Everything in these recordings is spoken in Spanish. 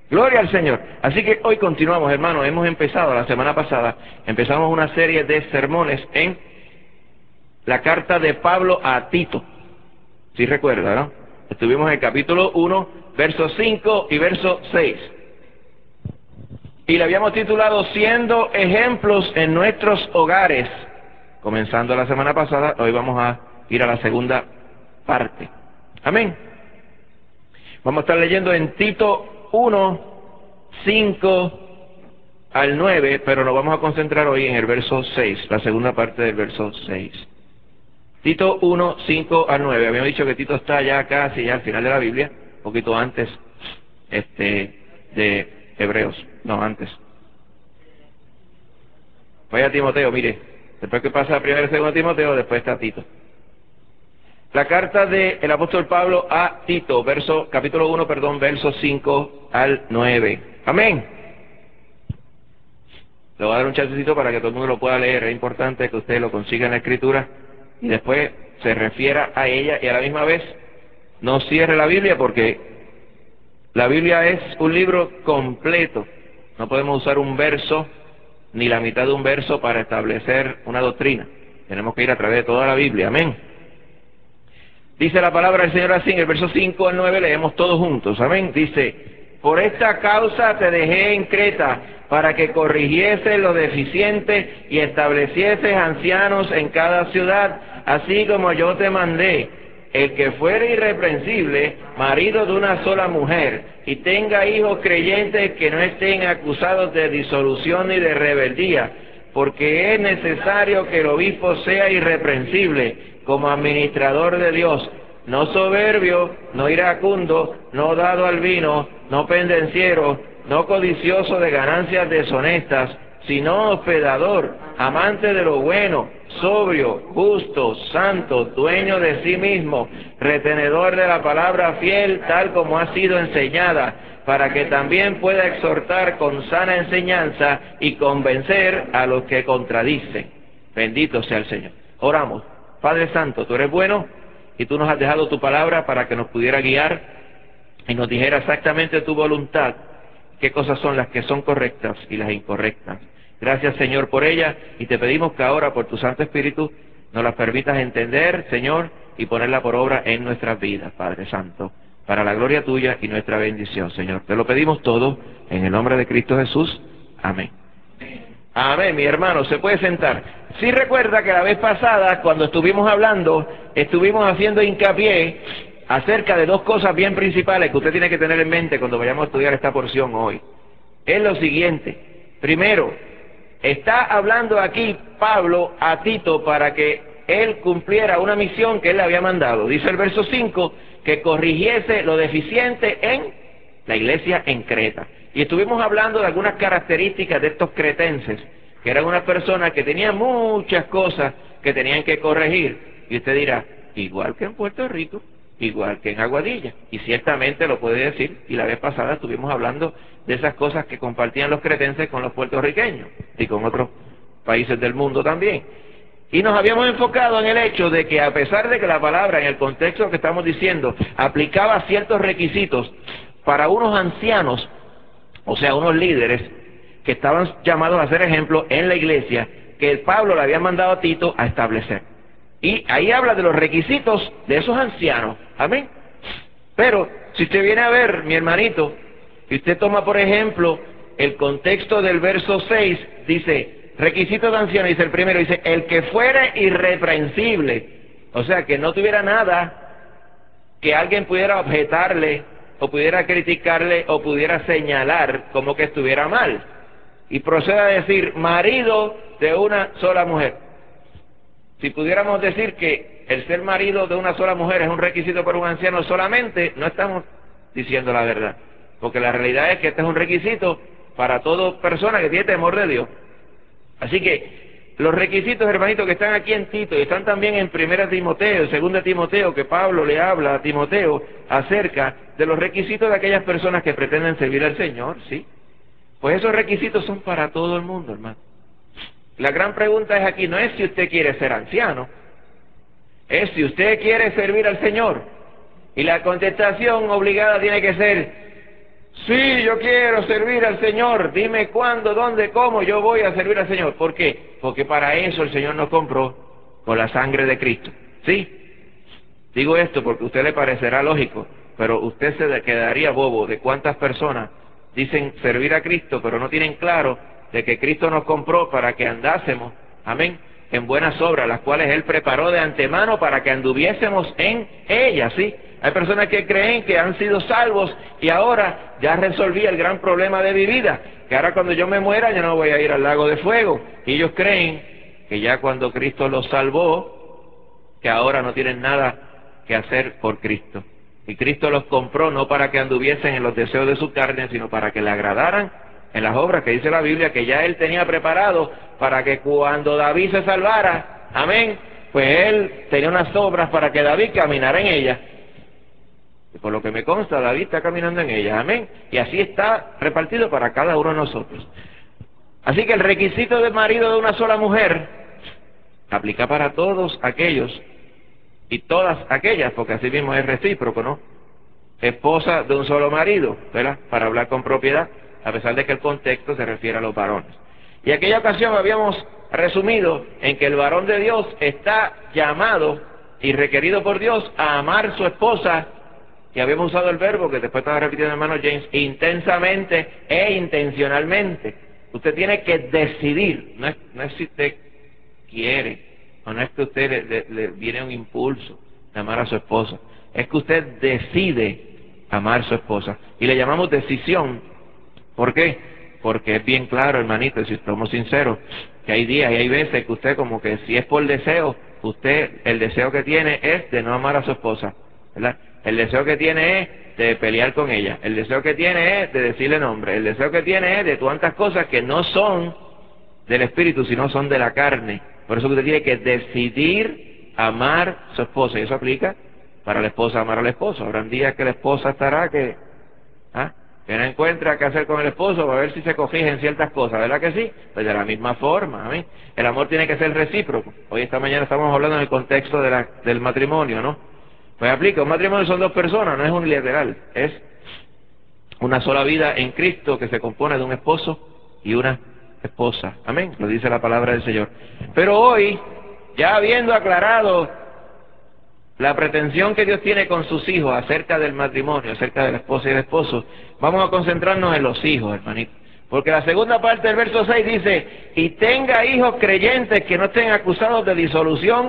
Gloria al Señor. Así que hoy continuamos, hermanos. Hemos empezado, la semana pasada, empezamos una serie de sermones en la carta de Pablo a Tito. ¿Sí recuerda, no? Estuvimos en el capítulo 1, versos 5 y verso 6. Y le habíamos titulado Siendo ejemplos en nuestros hogares. Comenzando la semana pasada, hoy vamos a ir a la segunda parte. Amén. Vamos a estar leyendo en Tito 1, 5 al 9, pero nos vamos a concentrar hoy en el verso 6, la segunda parte del verso 6. Tito 1, 5 al 9. Habíamos dicho que Tito está ya casi ya al final de la Biblia, un poquito antes de Hebreos, no antes. Vaya Timoteo, mire, después que pasa primero y segundo Timoteo, después está Tito. La carta del apóstol Pablo a Tito, capítulo 1, versos 5 al 9. Amén. Le voy a dar un chancecito para que todo el mundo lo pueda leer. Es importante que usted lo consiga en la escritura y después se refiera a ella y a la misma vez no cierre la Biblia, porque la Biblia es un libro completo. No podemos usar un verso ni la mitad de un verso para establecer una doctrina. Tenemos que ir a través de toda la Biblia. Amén. Dice la palabra del Señor así, en el verso 5 al 9, leemos todos juntos. Amén. Dice: por esta causa te dejé en Creta, para que corrigieses lo deficiente y establecieses ancianos en cada ciudad, así como yo te mandé. El que fuere irreprensible, marido de una sola mujer, y tenga hijos creyentes que no estén acusados de disolución ni de rebeldía, porque es necesario que el obispo sea irreprensible como administrador de Dios, no soberbio, no iracundo, no dado al vino, no pendenciero, no codicioso de ganancias deshonestas, sino hospedador, amante de lo bueno, sobrio, justo, santo, dueño de sí mismo, retenedor de la palabra fiel tal como ha sido enseñada, para que también pueda exhortar con sana enseñanza y convencer a los que contradicen. Bendito sea el Señor. Oramos. Padre Santo, tú eres bueno y tú nos has dejado tu palabra para que nos pudiera guiar y nos dijera exactamente tu voluntad, qué cosas son las que son correctas y las incorrectas. Gracias, Señor, por ella, y te pedimos que ahora, por tu Santo Espíritu, nos las permitas entender, Señor, y ponerla por obra en nuestras vidas, Padre Santo, para la gloria tuya y nuestra bendición, Señor. Te lo pedimos todo en el nombre de Cristo Jesús. Amén. Amén, mi hermano, se puede sentar. Sí recuerda que la vez pasada, cuando estuvimos hablando, estuvimos haciendo hincapié acerca de dos cosas bien principales que usted tiene que tener en mente cuando vayamos a estudiar esta porción hoy. Es lo siguiente: primero, está hablando aquí Pablo a Tito para que él cumpliera una misión que él le había mandado. Dice el verso 5, que corrigiese lo deficiente en la iglesia en Creta. Y estuvimos hablando de algunas características de estos cretenses, que eran unas personas que tenían muchas cosas que tenían que corregir. Y usted dirá, igual que en Puerto Rico, igual que en Aguadilla. Y ciertamente lo puede decir, y la vez pasada estuvimos hablando de esas cosas que compartían los cretenses con los puertorriqueños y con otros países del mundo también. Y nos habíamos enfocado en el hecho de que, a pesar de que la palabra, en el contexto que estamos diciendo, aplicaba ciertos requisitos para unos ancianos, o sea, unos líderes que estaban llamados a ser ejemplo en la iglesia, que el Pablo le había mandado a Tito a establecer. Y ahí habla de los requisitos de esos ancianos. Amén. Pero si usted viene a ver, mi hermanito, y usted toma por ejemplo el contexto del verso 6, dice, requisitos de ancianos, dice el primero, dice, el que fuere irreprensible. O sea, que no tuviera nada que alguien pudiera objetarle, o pudiera criticarle, o pudiera señalar como que estuviera mal. Y procede a decir, marido de una sola mujer. Si pudiéramos decir que el ser marido de una sola mujer es un requisito para un anciano solamente, no estamos diciendo la verdad. Porque la realidad es que este es un requisito para toda persona que tiene temor de Dios. Así que los requisitos, hermanitos, que están aquí en Tito y están también en 1 Timoteo, 2 Timoteo, que Pablo le habla a Timoteo acerca de los requisitos de aquellas personas que pretenden servir al Señor, ¿sí? Pues esos requisitos son para todo el mundo, hermano. La gran pregunta es aquí, no es si usted quiere ser anciano, es si usted quiere servir al Señor. Y la contestación obligada tiene que ser Sí, yo quiero servir al Señor. Dime cuándo, dónde, cómo yo voy a servir al Señor. ¿Por qué? Porque para eso el Señor nos compró con la sangre de Cristo. ¿Sí? Digo esto porque a usted le parecerá lógico, pero usted se quedaría bobo de cuántas personas dicen servir a Cristo, pero no tienen claro de que Cristo nos compró para que andásemos, amén, en buenas obras, las cuales Él preparó de antemano para que anduviésemos en ellas, ¿sí? Hay personas que creen que han sido salvos y ahora ya resolví el gran problema de mi vida, que ahora cuando yo me muera yo no voy a ir al lago de fuego. Y ellos creen que ya cuando Cristo los salvó, que ahora no tienen nada que hacer por Cristo. Y Cristo los compró no para que anduviesen en los deseos de su carne, sino para que le agradaran en las obras que dice la Biblia, que ya Él tenía preparado para que cuando David se salvara, amén, pues Él tenía unas obras para que David caminara en ellas. Y por lo que me consta, David está caminando en ellas, amén. Y así está repartido para cada uno de nosotros. Así que el requisito del marido de una sola mujer aplica para todos aquellos y todas aquellas, porque así mismo es recíproco, ¿no? Esposa de un solo marido, ¿verdad? Para hablar con propiedad, a pesar de que el contexto se refiere a los varones. Y aquella ocasión habíamos resumido en que el varón de Dios está llamado y requerido por Dios a amar a su esposa, y habíamos usado el verbo que después estaba repitiendo el hermano James, intensamente e intencionalmente. Usted tiene que decidir, no es si usted quiere, o no es que usted le viene un impulso de amar a su esposa, es que usted decide amar a su esposa. Y le llamamos decisión. ¿Por qué? Porque es bien claro, hermanito, si estamos sinceros, que hay días y hay veces que usted como que si es por deseo, usted el deseo que tiene es de no amar a su esposa, ¿verdad? El deseo que tiene es de pelear con ella, el deseo que tiene es de decirle nombre, el deseo que tiene es de tantas cosas que no son del espíritu, sino son de la carne. Por eso usted tiene que decidir amar a su esposa, y eso aplica para la esposa amar al esposo. Habrán días que la esposa estará que no encuentra qué hacer con el esposo para ver si se cobija en ciertas cosas, ¿verdad que sí? Pues de la misma forma, amén. El amor tiene que ser recíproco. Hoy esta mañana estamos hablando en el contexto del matrimonio, ¿no? Pues aplica, un matrimonio son dos personas, no es unilateral, es una sola vida en Cristo que se compone de un esposo y una esposa, amén, lo dice la palabra del Señor. Pero hoy, ya habiendo aclarado la pretensión que Dios tiene con sus hijos acerca del matrimonio, acerca de la esposa y el esposo, vamos a concentrarnos en los hijos, hermanito. Porque la segunda parte del verso 6 dice, y tenga hijos creyentes que no estén acusados de disolución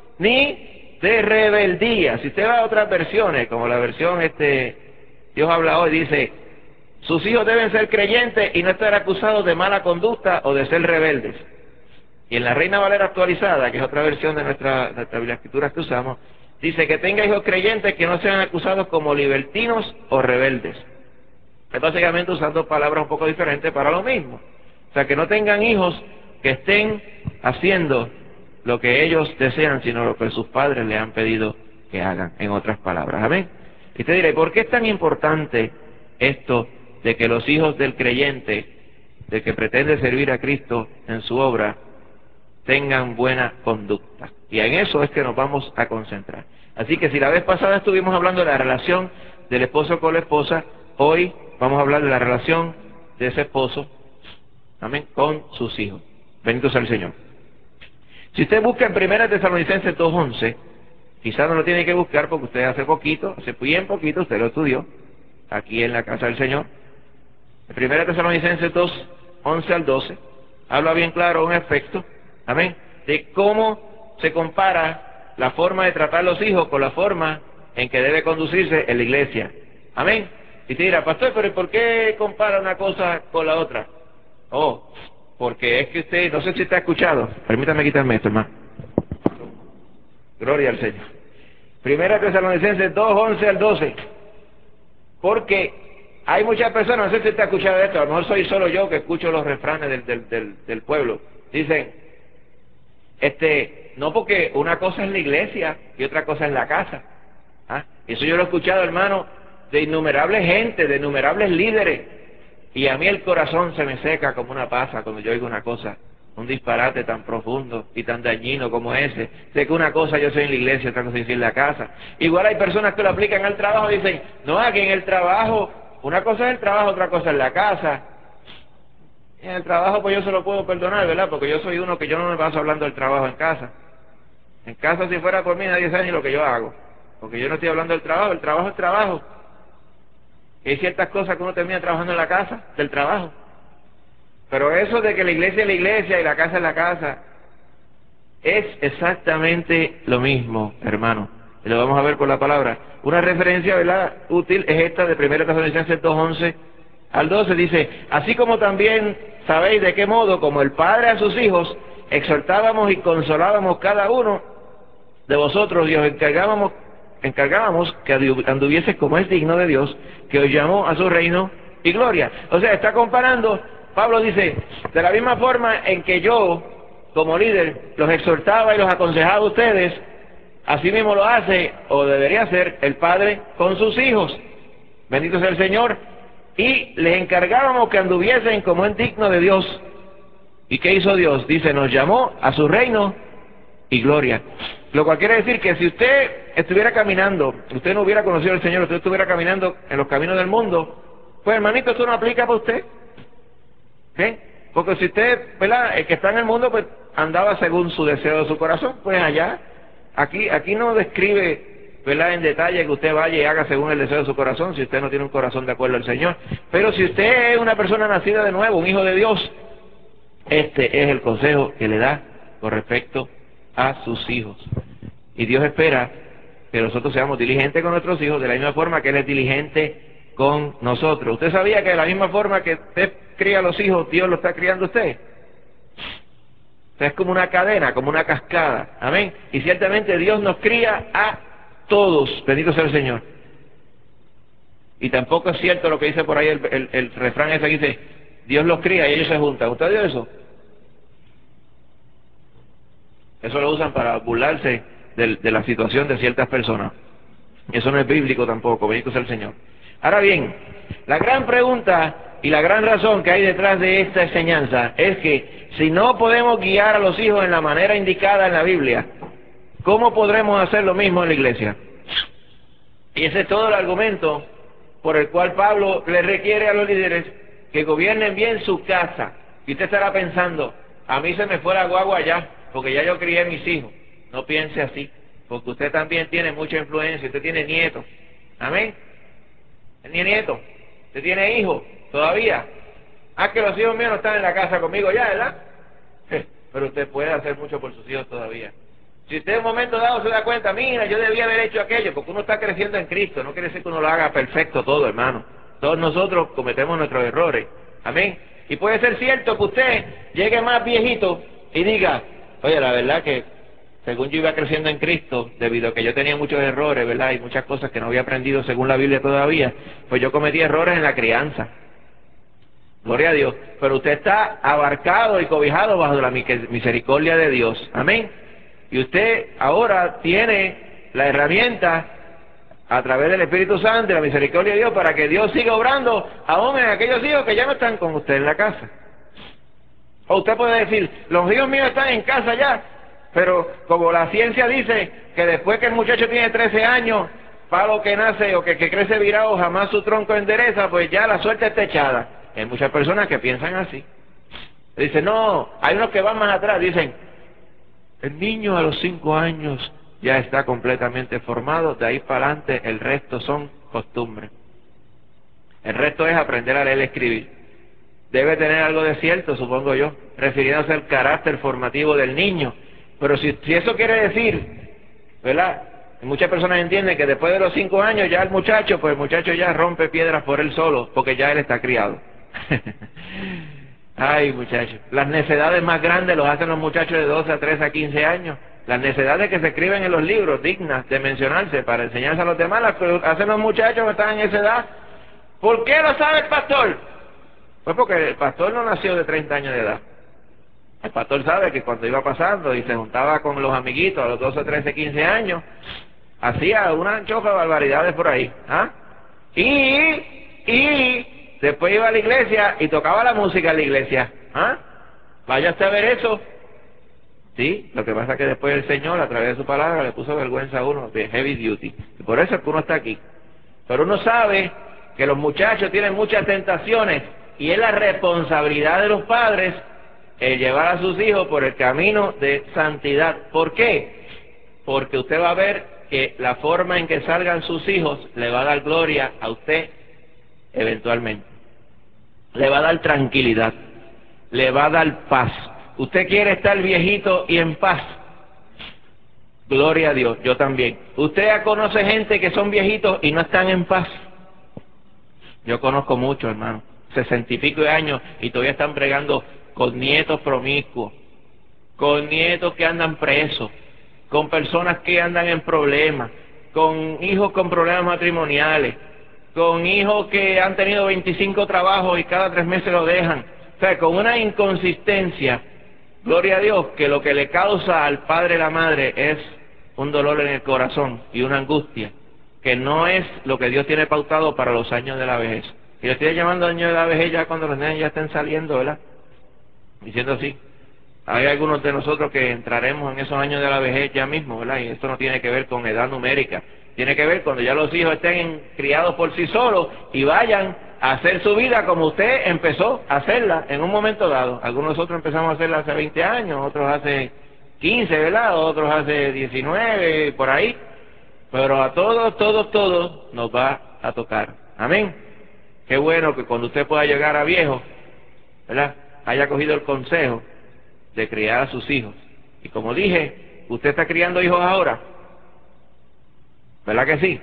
ni de rebeldía. Si usted va a otras versiones, como la versión Dios habla hoy, dice, sus hijos deben ser creyentes y no estar acusados de mala conducta o de ser rebeldes. Y en la Reina Valera actualizada, que es otra versión de nuestra Biblia Escrituras que usamos, dice que tenga hijos creyentes que no sean acusados como libertinos o rebeldes. Es básicamente usando palabras un poco diferentes para lo mismo. O sea, que no tengan hijos que estén haciendo lo que ellos desean, sino lo que sus padres le han pedido que hagan, en otras palabras. Amén. Y te diré, ¿por qué es tan importante esto de que los hijos del creyente, del que pretende servir a Cristo en su obra, tengan buena conducta? Y en eso es que nos vamos a concentrar. Así que si la vez pasada estuvimos hablando de la relación del esposo con la esposa, hoy vamos a hablar de la relación de ese esposo, amén, con sus hijos. Bendito sea el Señor. Si usted busca en 1 Tesalonicenses 2:11, quizás no lo tiene que buscar porque usted hace bien poquito, usted lo estudió, aquí en la casa del Señor. En 1 Tesalonicenses 2:11 al 12, habla bien claro un aspecto, amén, de cómo se compara la forma de tratar a los hijos con la forma en que debe conducirse en la iglesia. Amén. Y te dirá, pastor, pero ¿por qué compara una cosa con la otra? Oh, porque es que usted, no sé si está escuchado, permítame quitarme esto, hermano. Gloria al Señor. 1 Tesalonicenses 2:11 al 12. Porque hay muchas personas, no sé si está escuchado esto, a lo mejor soy solo yo que escucho los refranes del pueblo. Dicen, no, porque una cosa es la iglesia y otra cosa es la casa. Eso yo lo he escuchado, hermano, de innumerables gente, de innumerables líderes. Y a mí el corazón se me seca como una pasa cuando yo oigo una cosa, un disparate tan profundo y tan dañino como ese. Sé que una cosa yo soy en la iglesia, otra cosa yo soy en la casa. Igual hay personas que lo aplican al trabajo y dicen, no, aquí en el trabajo Una cosa es el trabajo, otra cosa es la casa. En el trabajo pues yo se lo puedo perdonar, ¿verdad? Porque yo soy uno que yo no me paso hablando del trabajo en casa. En casa, si fuera por mí, nadie sabe ni lo que yo hago. Porque yo no estoy hablando del trabajo, el trabajo es trabajo. Y hay ciertas cosas que uno termina trabajando en la casa, del trabajo. Pero eso de que la iglesia es la iglesia y la casa es la casa, es exactamente lo mismo, hermano. Y lo vamos a ver por la palabra. Una referencia, ¿verdad?, útil es esta de 1 Tesalonicenses 2:11 al 12. Dice, así como también sabéis de qué modo, como el Padre a sus hijos, exhortábamos y consolábamos cada uno de vosotros y os encargábamos que anduvieses como es digno de Dios, que os llamó a su reino y gloria. O sea, está comparando, Pablo dice, de la misma forma en que yo, como líder, los exhortaba y los aconsejaba a ustedes, así mismo lo hace, o debería hacer, el Padre con sus hijos. Bendito sea el Señor. Y les encargábamos que anduviesen como es digno de Dios. ¿Y qué hizo Dios? Dice, nos llamó a su reino y gloria. Lo cual quiere decir que si usted estuviera caminando, usted no hubiera conocido al Señor, usted estuviera caminando en los caminos del mundo, pues hermanito, esto no aplica para usted. ¿Sí? Porque si usted, ¿verdad?, el que está en el mundo, pues andaba según su deseo de su corazón, pues allá, aquí no describe, ¿verdad?, en detalle que usted vaya y haga según el deseo de su corazón, si usted no tiene un corazón de acuerdo al Señor. Pero si usted es una persona nacida de nuevo, un hijo de Dios, este es el consejo que le da con respecto a sus hijos. Y Dios espera que nosotros seamos diligentes con nuestros hijos de la misma forma que Él es diligente con nosotros. ¿Usted sabía que de la misma forma que usted cría a los hijos, Dios lo está criando a usted? O sea, es como una cadena, como una cascada. Amén. Y ciertamente Dios nos cría a todos. Bendito sea el Señor. Y tampoco es cierto lo que dice por ahí el refrán ese que dice, Dios los cría y ellos se juntan. ¿Usted vio eso? Eso lo usan para burlarse de la situación de ciertas personas. Eso no es bíblico tampoco, bendito sea el Señor. Ahora bien, la gran pregunta y la gran razón que hay detrás de esta enseñanza es que si no podemos guiar a los hijos en la manera indicada en la Biblia, ¿cómo podremos hacer lo mismo en la iglesia? Y ese es todo el argumento por el cual Pablo le requiere a los líderes que gobiernen bien su casa. Y usted estará pensando, a mí se me fue la guagua ya, porque ya yo crié mis hijos. No piense así, porque usted también tiene mucha influencia, usted tiene nietos. Amén. Usted tiene nietos, usted tiene hijos todavía. Ah, que los hijos míos no están en la casa conmigo ya, ¿verdad? Pero usted puede hacer mucho por sus hijos todavía. Si usted en un momento dado se da cuenta, mira, yo debía haber hecho aquello, porque uno está creciendo en Cristo, no quiere decir que uno lo haga perfecto todo, hermano. Todos nosotros cometemos nuestros errores. Amén. Y puede ser cierto que usted llegue más viejito y diga, oye, la verdad que según yo iba creciendo en Cristo, debido a que yo tenía muchos errores, ¿verdad? Y muchas cosas que no había aprendido según la Biblia todavía, pues yo cometí errores en la crianza. Gloria a Dios. Pero usted está abarcado y cobijado bajo la misericordia de Dios. Amén. Y usted ahora tiene la herramienta a través del Espíritu Santo y la misericordia de Dios para que Dios siga obrando aún en aquellos hijos que ya no están con usted en la casa. O usted puede decir, los hijos míos están en casa ya, pero como la ciencia dice que después que el muchacho tiene 13 años, palo que nace o que crece virado, jamás su tronco endereza, pues ya la suerte está echada. Hay muchas personas que piensan así. Dicen, no, hay unos que van más atrás, dicen, el niño a los 5 años ya está completamente formado, de ahí para adelante el resto son costumbres. El resto es aprender a leer y escribir. Debe tener algo de cierto, supongo yo, refiriéndose al carácter formativo del niño. Pero si eso quiere decir, ¿verdad? Muchas personas entienden que después de los 5 años ya el muchacho, pues el muchacho ya rompe piedras por él solo, porque ya él está criado. Ay, muchachos, las necedades más grandes los hacen los muchachos de 12 a 13 a 15 años. Las necedades que se escriben en los libros, dignas de mencionarse para enseñarse a los demás, las que hacen los muchachos que están en esa edad. ¿Por qué lo sabe el pastor? Pues porque el pastor no nació de 30 años de edad. El pastor sabe que cuando iba pasando y se juntaba con los amiguitos a los 12, 13, 15 años, hacía una choca de barbaridades por ahí. ¿Ah? Y después iba a la iglesia y tocaba la música en la iglesia. ¿Ah? Vaya usted a ver eso. Sí, lo que pasa es que después el Señor, a través de su palabra, le puso vergüenza a uno de heavy duty. Y por eso es que uno está aquí. Pero uno sabe que los muchachos tienen muchas tentaciones y es la responsabilidad de los padres el llevar a sus hijos por el camino de santidad. ¿Por qué? Porque usted va a ver que la forma en que salgan sus hijos le va a dar gloria a usted eventualmente. Le va a dar tranquilidad, le va a dar paz. Usted quiere estar viejito y en paz. Gloria a Dios, yo también. Usted ya conoce gente que son viejitos y no están en paz. Yo conozco muchos, hermano, 60 y pico de años y todavía están bregando con nietos promiscuos, con nietos que andan presos, con personas que andan en problemas, con hijos con problemas matrimoniales, con hijos que han tenido 25 trabajos y cada 3 meses lo dejan. O sea, con una inconsistencia, gloria a Dios, que lo que le causa al padre y la madre es un dolor en el corazón y una angustia, que no es lo que Dios tiene pautado para los años de la vejez. Y lo estoy llamando años de la vejez ya cuando los niños ya estén saliendo, ¿verdad? Diciendo así. Hay algunos de nosotros que entraremos en esos años de la vejez ya mismo, ¿verdad? Y esto no tiene que ver con edad numérica. Tiene que ver cuando ya los hijos estén criados por sí solos y vayan a hacer su vida como usted empezó a hacerla en un momento dado. Algunos de nosotros empezamos a hacerla hace 20 años, otros hace 15, ¿verdad? Otros hace 19, por ahí. Pero a todos nos va a tocar. Amén. Qué bueno que cuando usted pueda llegar a viejo, ¿verdad?, haya cogido el consejo de criar a sus hijos. Y como dije, usted está criando hijos ahora, ¿verdad que sí?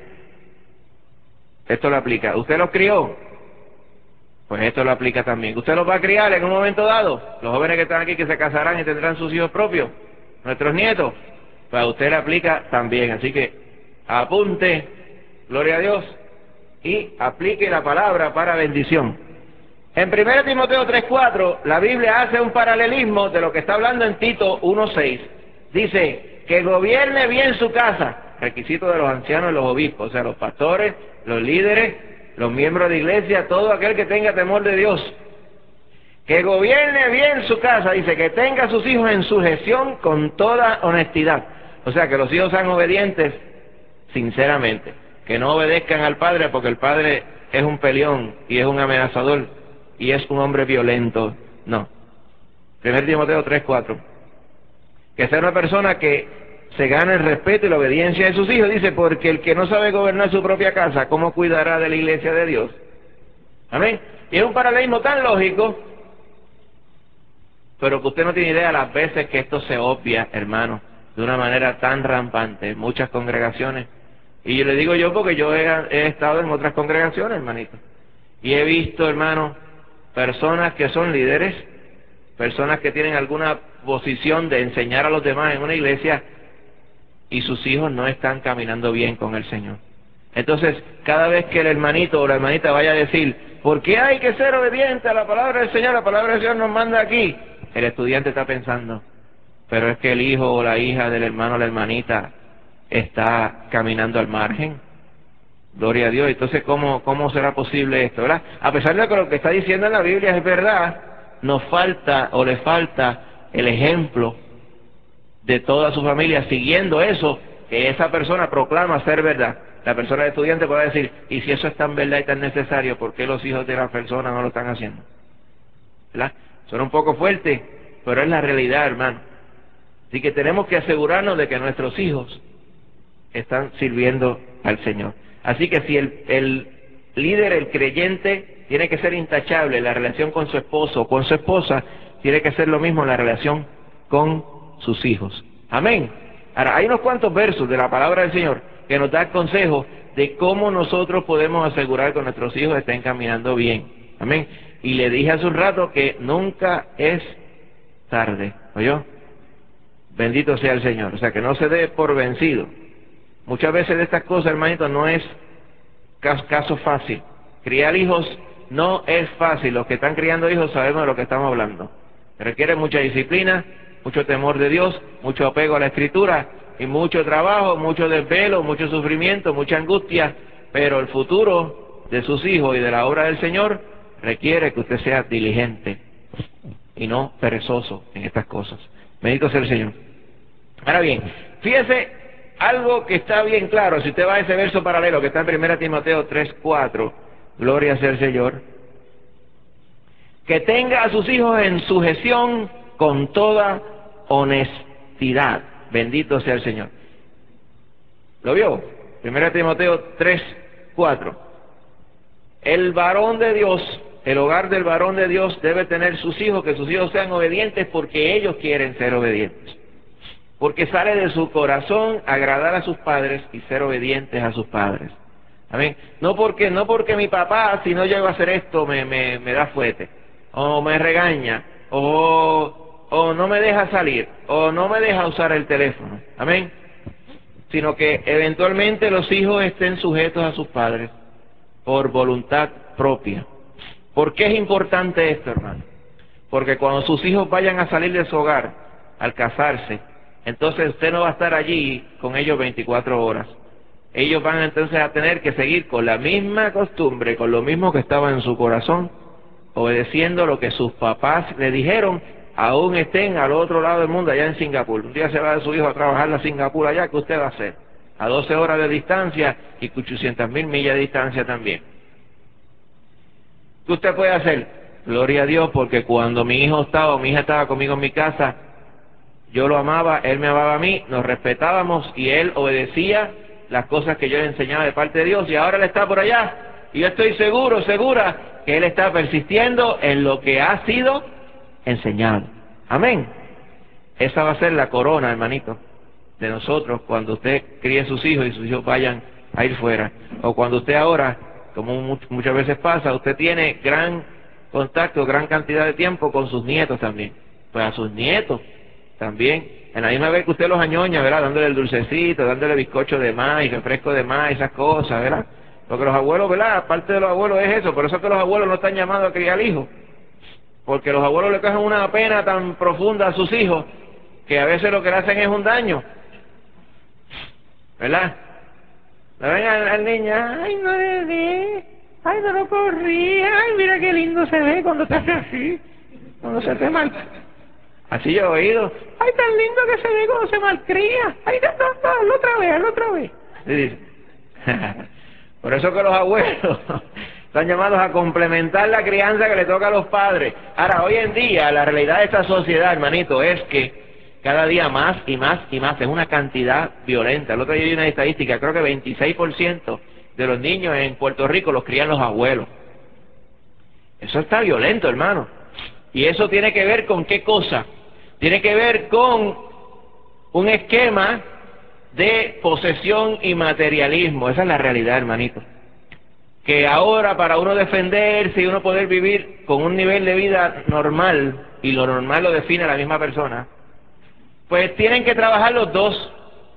Esto lo aplica. ¿Usted los crió? Pues esto lo aplica también. ¿Usted los va a criar en un momento dado? Los jóvenes que están aquí que se casarán y tendrán sus hijos propios, nuestros nietos, pues a usted le aplica también. Así que apunte, gloria a Dios, y aplique la palabra para bendición. En 1 Timoteo 3:4, la Biblia hace un paralelismo de lo que está hablando en Tito 1:6. Dice, que gobierne bien su casa, requisito de los ancianos y los obispos, o sea, los pastores, los líderes, los miembros de iglesia, todo aquel que tenga temor de Dios. Que gobierne bien su casa, dice, que tenga a sus hijos en sujeción con toda honestidad. O sea, que los hijos sean obedientes sinceramente, que no obedezcan al padre porque el padre es un peleón y es un amenazador y es un hombre violento. No. 1 Timoteo 3:4. Que sea una persona que se gane el respeto y la obediencia de sus hijos. Dice, porque el que no sabe gobernar su propia casa, ¿cómo cuidará de la iglesia de Dios? Amén. Y es un paralelismo tan lógico, pero que usted no tiene idea las veces que esto se obvia, hermano, de una manera tan rampante en muchas congregaciones. Y yo le digo yo porque yo he estado en otras congregaciones, hermanito. Y he visto, hermano, personas que son líderes, personas que tienen alguna posición de enseñar a los demás en una iglesia y sus hijos no están caminando bien con el Señor. Entonces, cada vez que el hermanito o la hermanita vaya a decir, ¿por qué hay que ser obediente a la palabra del Señor? La palabra del Señor nos manda aquí. El estudiante está pensando, pero es que el hijo o la hija del hermano o la hermanita está caminando al margen. Gloria a Dios. Entonces, ¿cómo será posible esto, verdad? A pesar de que lo que está diciendo en la Biblia es verdad, nos falta o le falta el ejemplo de toda su familia siguiendo eso que esa persona proclama ser verdad. La persona de estudiante puede decir, y si eso es tan verdad y tan necesario, ¿por qué los hijos de la persona no lo están haciendo? ¿Verdad? Suena un poco fuerte, pero es la realidad, hermano. Así que tenemos que asegurarnos de que nuestros hijos están sirviendo al Señor. Así que si el líder, el creyente, tiene que ser intachable en la relación con su esposo o con su esposa, tiene que ser lo mismo en la relación con sus hijos. Amén. Ahora, hay unos cuantos versos de la palabra del Señor que nos dan consejos de cómo nosotros podemos asegurar que nuestros hijos estén caminando bien. Amén. Y le dije hace un rato que nunca es tarde. ¿Oyó? Bendito sea el Señor. O sea, que no se dé por vencido. Muchas veces de estas cosas, hermanito, no es caso fácil. Criar hijos no es fácil. Los que están criando hijos sabemos de lo que estamos hablando. Requiere mucha disciplina, mucho temor de Dios, mucho apego a la Escritura y mucho trabajo, mucho desvelo, mucho sufrimiento, mucha angustia. Pero el futuro de sus hijos y de la obra del Señor requiere que usted sea diligente y no perezoso en estas cosas. Bendito sea el Señor. Ahora bien, fíjese algo que está bien claro, si usted va a ese verso paralelo que está en 1 Timoteo 3:4, gloria sea el Señor, que tenga a sus hijos en sujeción con toda honestidad. Bendito sea el Señor. ¿Lo vio? 1 Timoteo 3:4. El varón de Dios, el hogar del varón de Dios debe tener sus hijos, que sus hijos sean obedientes porque ellos quieren ser obedientes. Porque sale de su corazón agradar a sus padres y ser obedientes a sus padres. Amén. No porque mi papá, si no llego a hacer esto, me da fuete, o me regaña, o no me deja salir, o no me deja usar el teléfono. Amén. Sino que eventualmente los hijos estén sujetos a sus padres por voluntad propia. ¿Por qué es importante esto, hermano? Porque cuando sus hijos vayan a salir de su hogar, al casarse, entonces usted no va a estar allí con ellos 24 horas. Ellos van entonces a tener que seguir con la misma costumbre, con lo mismo que estaba en su corazón, obedeciendo lo que sus papás le dijeron, aún estén al otro lado del mundo, allá en Singapur. Un día se va de su hijo a trabajar a Singapur allá, ¿qué usted va a hacer? A 12 horas de distancia y 800.000 millas de distancia también. ¿Qué usted puede hacer? Gloria a Dios, porque cuando mi hijo estaba o mi hija estaba conmigo en mi casa, yo lo amaba, él me amaba a mí, nos respetábamos y él obedecía las cosas que yo le enseñaba de parte de Dios, y ahora él está por allá y yo estoy segura que él está persistiendo en lo que ha sido enseñado. Amén. Esa va a ser la corona, hermanito, de nosotros cuando usted críe sus hijos y sus hijos vayan a ir fuera, o cuando usted ahora, como muchas veces pasa, usted tiene gran contacto, gran cantidad de tiempo con sus nietos también. Pues a sus nietos también, en la misma vez que usted los añoña, ¿verdad? Dándole el dulcecito, dándole bizcocho de maíz, refresco de maíz, esas cosas, ¿verdad? Porque los abuelos, ¿verdad? Aparte de los abuelos es eso, por eso es que los abuelos no están llamados a criar hijos, porque los abuelos le cogen una pena tan profunda a sus hijos que a veces lo que le hacen es un daño, ¿verdad? Le ven al niño, ay, no le dé, ay, no lo corría, ay, mira qué lindo se ve cuando te hace así, cuando se te mal. Así yo he oído, ay, tan lindo que se ve cuando se malcría, ay, hazlo otra vez. Y dice, por eso que los abuelos están llamados a complementar la crianza que le toca a los padres. Ahora, hoy en día, la realidad de esta sociedad, hermanito, es que cada día más y más y más, es una cantidad violenta. El otro día vi una estadística, creo que 26% de los niños en Puerto Rico los crían los abuelos. Eso está violento, hermano. ¿Y eso tiene que ver con qué cosa? Tiene que ver con un esquema de posesión y materialismo. Esa es la realidad, hermanito. Que ahora, para uno defenderse y uno poder vivir con un nivel de vida normal, y lo normal lo define la misma persona, pues tienen que trabajar los dos.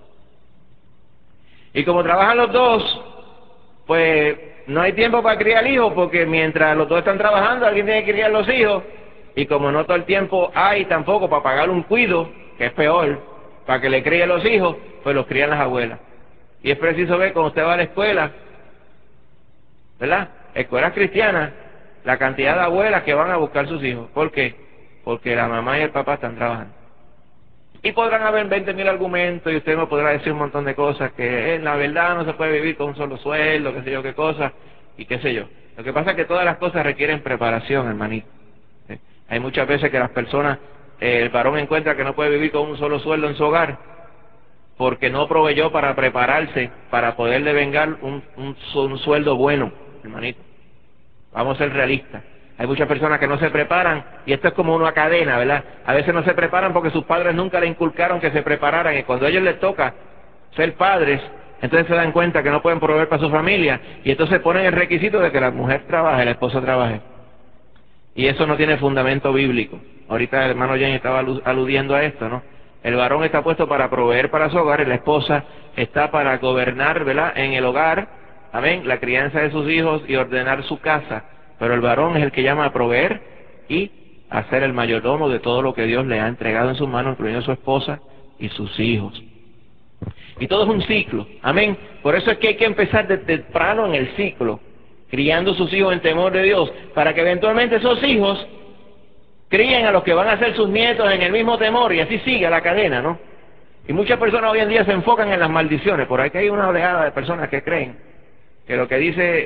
Y como trabajan los dos, pues no hay tiempo para criar hijos, porque mientras los dos están trabajando, alguien tiene que criar los hijos. Y como no todo el tiempo hay tampoco para pagar un cuido, que es peor, para que le críen los hijos, pues los crían las abuelas. Y es preciso ver cuando usted va a la escuela, ¿verdad? Escuelas cristianas, la cantidad de abuelas que van a buscar sus hijos. ¿Por qué? Porque la mamá y el papá están trabajando. Y podrán haber 20.000 argumentos y usted me podrá decir un montón de cosas, que en la verdad no se puede vivir con un solo sueldo, qué sé yo qué cosa, y qué sé yo. Lo que pasa es que todas las cosas requieren preparación, hermanito. ¿Sí? Hay muchas veces que las personas, el varón encuentra que no puede vivir con un solo sueldo en su hogar, porque no proveyó para prepararse, para poderle vengar un sueldo bueno, hermanito. Vamos a ser realistas. Hay muchas personas que no se preparan, y esto es como una cadena, ¿verdad? A veces no se preparan porque sus padres nunca le inculcaron que se prepararan, y cuando a ellos les toca ser padres, entonces se dan cuenta que no pueden proveer para su familia, y entonces ponen el requisito de que la mujer trabaje, la esposa trabaje. Y eso no tiene fundamento bíblico. Ahorita el hermano Jenny estaba aludiendo a esto, ¿no? El varón está puesto para proveer para su hogar, y la esposa está para gobernar, ¿verdad?, en el hogar, amén, la crianza de sus hijos y ordenar su casa. Pero el varón es el que llama a proveer y a ser el mayordomo de todo lo que Dios le ha entregado en sus manos, incluyendo su esposa y sus hijos. Y todo es un ciclo, amén. Por eso es que hay que empezar desde temprano en el ciclo, criando sus hijos en temor de Dios, para que eventualmente esos hijos críen a los que van a ser sus nietos en el mismo temor, y así sigue la cadena, ¿no? Y muchas personas hoy en día se enfocan en las maldiciones. Por ahí que hay una oleada de personas que creen que lo que dice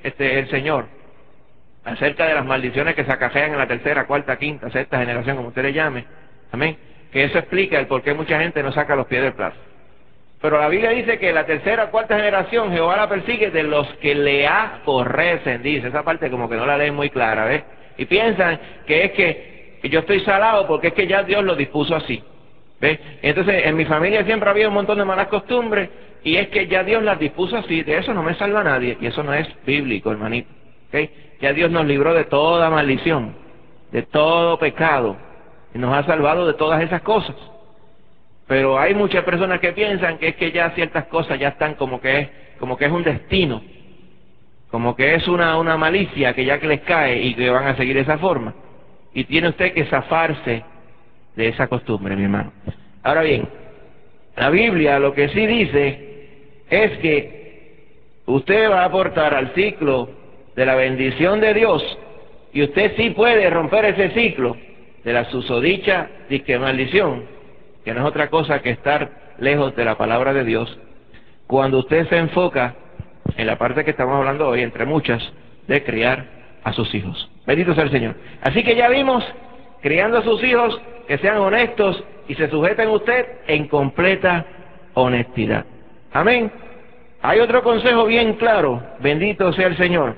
el Señor, acerca de las maldiciones que se acarrean en la tercera, cuarta, quinta, sexta generación, como usted le llame. Amén. Que eso explica el por qué mucha gente no saca los pies del plato. Pero la Biblia dice que la tercera, cuarta generación Jehová la persigue de los que le aborrecen, dice. Esa parte como que no la leen muy clara, ¿ves? Y piensan que es que yo estoy salado porque es que ya Dios lo dispuso así. ¿Ves? Entonces, en mi familia siempre había un montón de malas costumbres y es que ya Dios las dispuso así. De eso no me salva nadie y eso no es bíblico, hermanito. ¿Okay? Ya Dios nos libró de toda maldición, de todo pecado y nos ha salvado de todas esas cosas. Pero hay muchas personas que piensan que es que ya ciertas cosas ya están como que es un destino, como que es una malicia que ya que les cae y que van a seguir esa forma. Y tiene usted que zafarse de esa costumbre, mi hermano. Ahora bien, la Biblia lo que sí dice es que usted va a aportar al ciclo de la bendición de Dios y usted sí puede romper ese ciclo de la susodicha disque maldición, que no es otra cosa que estar lejos de la palabra de Dios, cuando usted se enfoca en la parte que estamos hablando hoy, entre muchas, de criar a sus hijos. Bendito sea el Señor. Así que ya vimos, criando a sus hijos, que sean honestos y se sujeten a usted en completa honestidad. Amén. Hay otro consejo bien claro, bendito sea el Señor.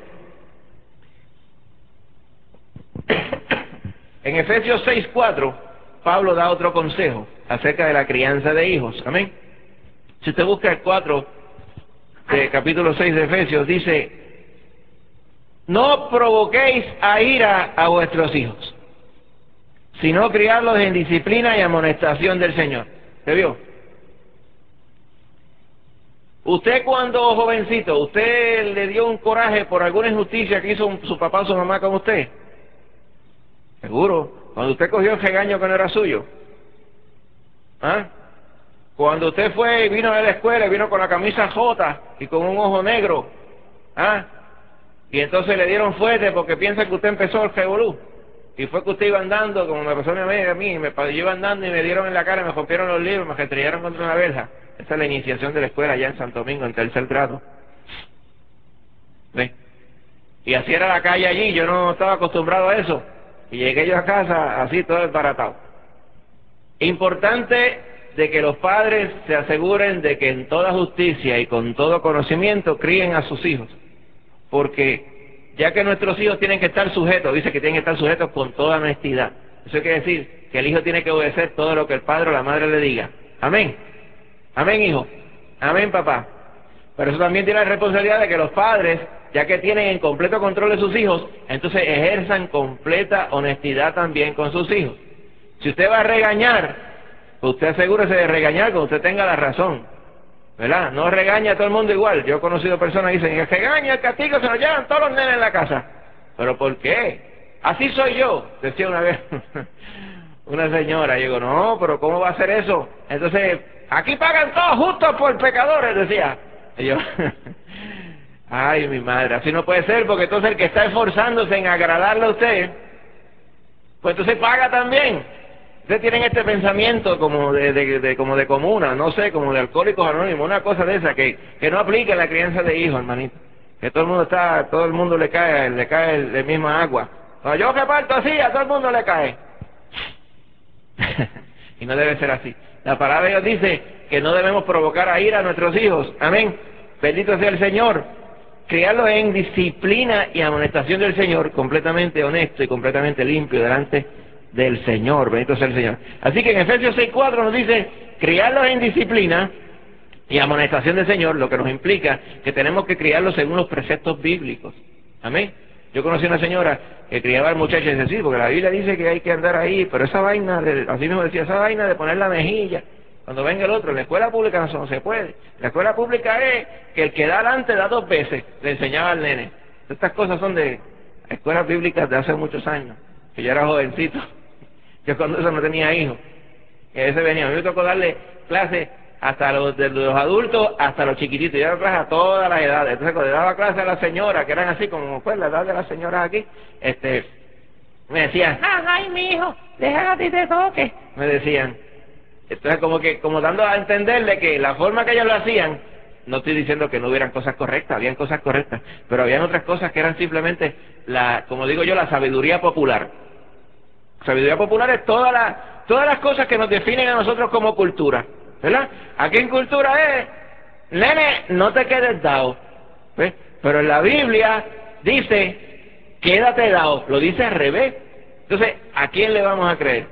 En Efesios 6:4, Pablo da otro consejo acerca de la crianza de hijos. Amén. Si usted busca el 4 de capítulo 6 de Efesios, dice: no provoquéis a ira a vuestros hijos, sino criarlos en disciplina y amonestación del Señor. ¿Se vio? Usted cuando jovencito, ¿usted le dio un coraje por alguna injusticia que hizo su papá o su mamá con usted? Seguro. Cuando usted cogió el regaño que no era suyo. ¿Ah? Cuando usted fue y vino de la escuela y vino con la camisa jota y con un ojo negro. ¿Ah? Y entonces le dieron fuerte porque piensan que usted empezó el revolú. Y fue que usted iba andando, como me pasó a mí, yo iba andando y me dieron en la cara, me rompieron los libros, me estrellaron contra una verja. Esa es la iniciación de la escuela allá en Santo Domingo, en tercer grado. ¿Ven? Y así era la calle allí, yo no estaba acostumbrado a eso. Y llegué yo a casa así todo desbaratado. Importante de que los padres se aseguren de que en toda justicia y con todo conocimiento críen a sus hijos. Porque ya que nuestros hijos tienen que estar sujetos, dice que tienen que estar sujetos con toda honestidad. Eso quiere decir que el hijo tiene que obedecer todo lo que el padre o la madre le diga. Amén. Amén, hijo. Amén, papá. Pero eso también tiene la responsabilidad de que los padres, ya que tienen en completo control de sus hijos, entonces ejerzan completa honestidad también con sus hijos. Si usted va a regañar, pues usted asegúrese de regañar cuando usted tenga la razón, ¿verdad? No regaña a todo el mundo igual. Yo he conocido personas que dicen, el regaño, el castigo, se lo llevan todos los nenes en la casa. ¿Pero por qué? Así soy yo, decía una vez una señora. Y digo, no, pero ¿cómo va a ser eso? Entonces, aquí pagan todos justos por pecadores, decía. Y yo, ay, mi madre, así no puede ser, porque entonces el que está esforzándose en agradarle a usted, pues entonces paga también. Ustedes tienen este pensamiento como como de comuna, no sé, como de alcohólicos anónimos, una cosa de esa que no aplica en la crianza de hijos, hermanito. Que todo el mundo le cae el misma agua. Cuando yo reparto así, a todo el mundo le cae. Y no debe ser así. La palabra de Dios dice que no debemos provocar a ira a nuestros hijos. Amén. Bendito sea el Señor. Criarlos en disciplina y amonestación del Señor, completamente honesto y completamente limpio delante del Señor. Bendito sea el Señor. Así que en Efesios 6:4 nos dice, criarlos en disciplina y amonestación del Señor, lo que nos implica que tenemos que criarlos según los preceptos bíblicos. Amén. Yo conocí una señora que criaba al muchacho y dice, sí, porque la Biblia dice que hay que andar ahí, pero esa vaina, así mismo decía, esa vaina de poner la mejilla, cuando venga el otro, en la escuela pública no se puede. La escuela pública es que el que da adelante da dos veces, le enseñaba al nene. Estas cosas son de escuelas bíblicas de hace muchos años, que yo era jovencito. Yo cuando eso no tenía hijos. Y a veces venía, a mí me tocó darle clase hasta de los adultos hasta los chiquititos. Yo daba clase a todas las edades. Entonces cuando yo daba clase a las señoras, que eran así como pues la edad de las señoras aquí, me decían, ay mi hijo, deja que a ti te toque. Me decían. Entonces como dando a entenderle que la forma que ellos lo hacían no estoy diciendo que no hubieran cosas correctas, habían cosas correctas, pero habían otras cosas que eran simplemente, como digo yo, la sabiduría popular. Sabiduría popular es todas las cosas que nos definen a nosotros como cultura, ¿verdad? Aquí en cultura es, nene, no te quedes dado, ¿ves? Pero en la Biblia dice, quédate dado, lo dice al revés. Entonces, ¿a quién le vamos a creer?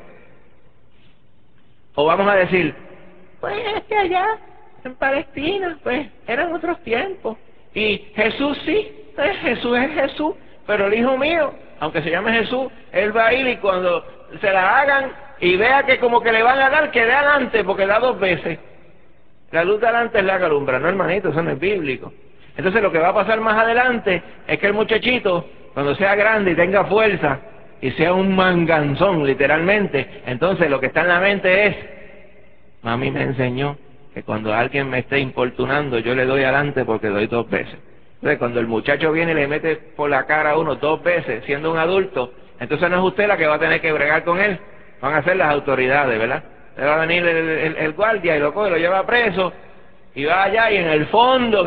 O vamos a decir, pues es que allá en Palestina, pues eran otros tiempos. Y Jesús sí, Jesús es Jesús, pero el hijo mío, aunque se llame Jesús, él va a ir y cuando se la hagan y vea que como que le van a dar, que dé adelante, porque da 2 veces. La luz de adelante es la que alumbra, no, hermanito, eso no es bíblico. Entonces lo que va a pasar más adelante es que el muchachito, cuando sea grande y tenga fuerza, y sea un manganzón, literalmente, entonces lo que está en la mente es, mami me enseñó que cuando alguien me esté importunando, yo le doy adelante porque doy 2 veces. Entonces cuando el muchacho viene y le mete por la cara a uno 2 veces, siendo un adulto, entonces no es usted la que va a tener que bregar con él, van a ser las autoridades, ¿verdad? Le va a venir el guardia y lo coge, lo lleva preso, y va allá y en el fondo,